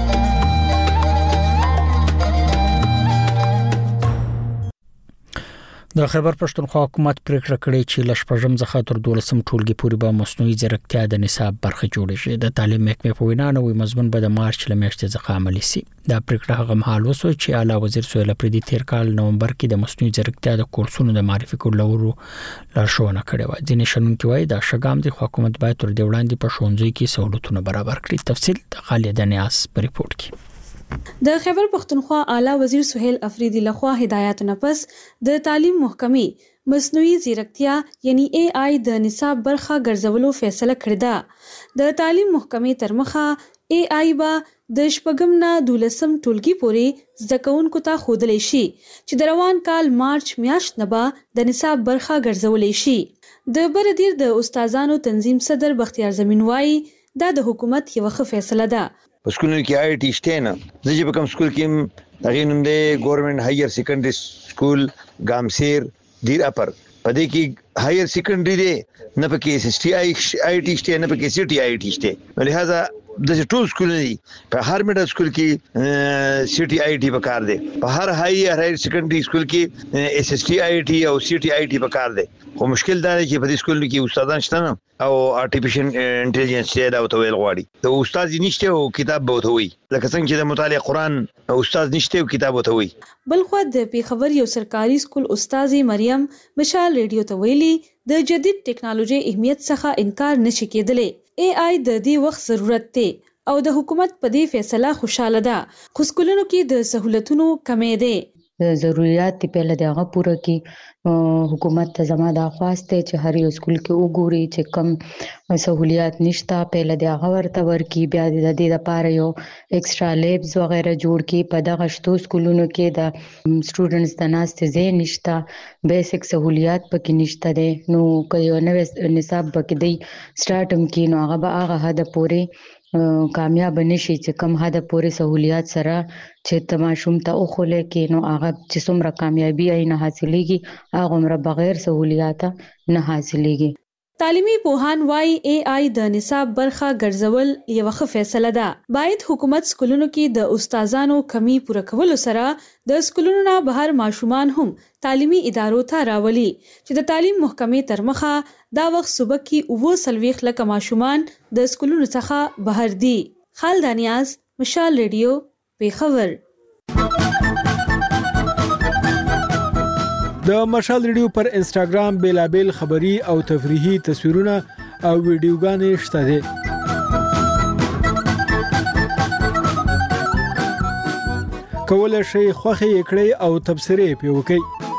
د خیبر پښتونخوا حکومت پریکړه کړې چې لشپږم څخه تر 12 ټولګي پورې به مصنوعي ځیرکتیا د نصاب برخه جوړ شي. د تعلیم محکمې په وینا نوې مضمون به د مارچ لمیاشتې څخه عملي شي. دا پریکړه هغه مهال وشوه چې اعلی وزیر سهیل اپریدي تیر کال نومبر کې د مصنوعي ځیرکتیا د کورسونو د معرفي کولو لارښوونه کړې و. ځینې شنونکي وایي دا شګام د حکومت باید تر دې وړاندې په ښوونځي کې سہولتونه برابر کړي. تفصیل د خالد نیاز په ریپورت کې. د خیبر پختونخوا اعلی وزیر سهیل افریدي لخوا هدایت نه پس د تعلیم محکمې مصنوعي ځیرکتیا یعنی AI د نصاب برخه ګرځولو فیصله کړې ده. د تعلیم محکمې تر مخه AI با د شپږم نه 12 ټولګي پورې زده کوونکو ته ښودلی شي چې د روان کال مارچ میاشت نه به د نصاب برخه ګرځولې شي. د بردیر د استادانو تنظیم صدر بختیار زمین وایي دا د حکومت یو ښه فیصله ده. په سکولونو کې آی ټي شته نه زه چې په کوم سکول کې هغه نوم دی ګورنمنت هایر سیکنډري سکول ګامسیر دیر اپر په دې کې هایر سیکنډري دی نه پکې اس ټي آی ټي شته نه پکې سی ټي آی ټي شته لہذا د ټول سکولونو دی په هر میډل سکول کې سی ټي آی ټي پکار دی په هر هایر سیکنډري سکول کې اس ټي آی ټي او سی ټي آی ټي پکار دی. خو مشکل دا دی چې په دې سکول کې استادان شته نه او ارتفیشل انټيليجنس دی دا او تویل غواړي د استاد نشته او کتاب به وي لکه څنګه چې د مطالعه قرآن استاد نشته او کتاب وي. بل خو د پیښور یو سرکاري سکول استاد مریم مشال ریډیو ته ویلي د جدید ټکنالوژي اهمیت څخه انکار نشي کېدلی. AI د دې وخت ضرورت دی او د حکومت په دې فیصله خوشاله ده. خو سکولونو کې د سہولتونو کمی ده. ضرورت دی په لدی هغه پوره کی حکومت ته زما دا خواسته چې هر یو سکول کې وګوري چې کم سہولیات نشته په لدی هغه ورته ورکی بیا د دې لپاره یو ایکسترا لیبز وغیرہ جوړ کی په دغه شتو سکولونو کې د سټوډنټس د ناست ځای نشته بیسیک سہولیات پکې نشته دي نو که یو نوې نصاب پکې دی سٹارټم کې نو هغه به هغه حد پورې کامیاب نشي چې کم حد پورې سہولیات سره چې تماشوم ته اوخلې کې نو هغه چې څومره کامیابی یې نه حاصلېږي هغه عمر بغیر سہولیات نه حاصلېږي. تعلیمی پوهان وايي AI د نصاب برخه ګرځول یو ښه فیصله ده. باید حکومت سکولونو کې د استادانو کمی پوره کولو سره د سکولونو نه بهر ماشومان هم تعلیمي ادارو ته راولي چې د تعلیم محکمې تر مخه دا وخت صبح کې 29 لک ماشومان د سکولونو څخه بهر دي. خالد نیاز، مشال ریډیو، پیښور. د مشال ریډیو پر انسټاګرام بیلابل خبری او تفریحي تصویرونه او ویډیوګانې شته دي. کولای شئ خوښي کړئ او تبصرې پې وکړئ.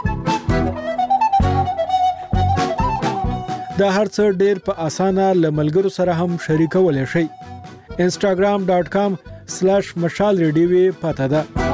دا هرڅه ډېر په اسانه له ملګرو سره هم شریکولی شئ. instagram.com/mashalradio پته ده.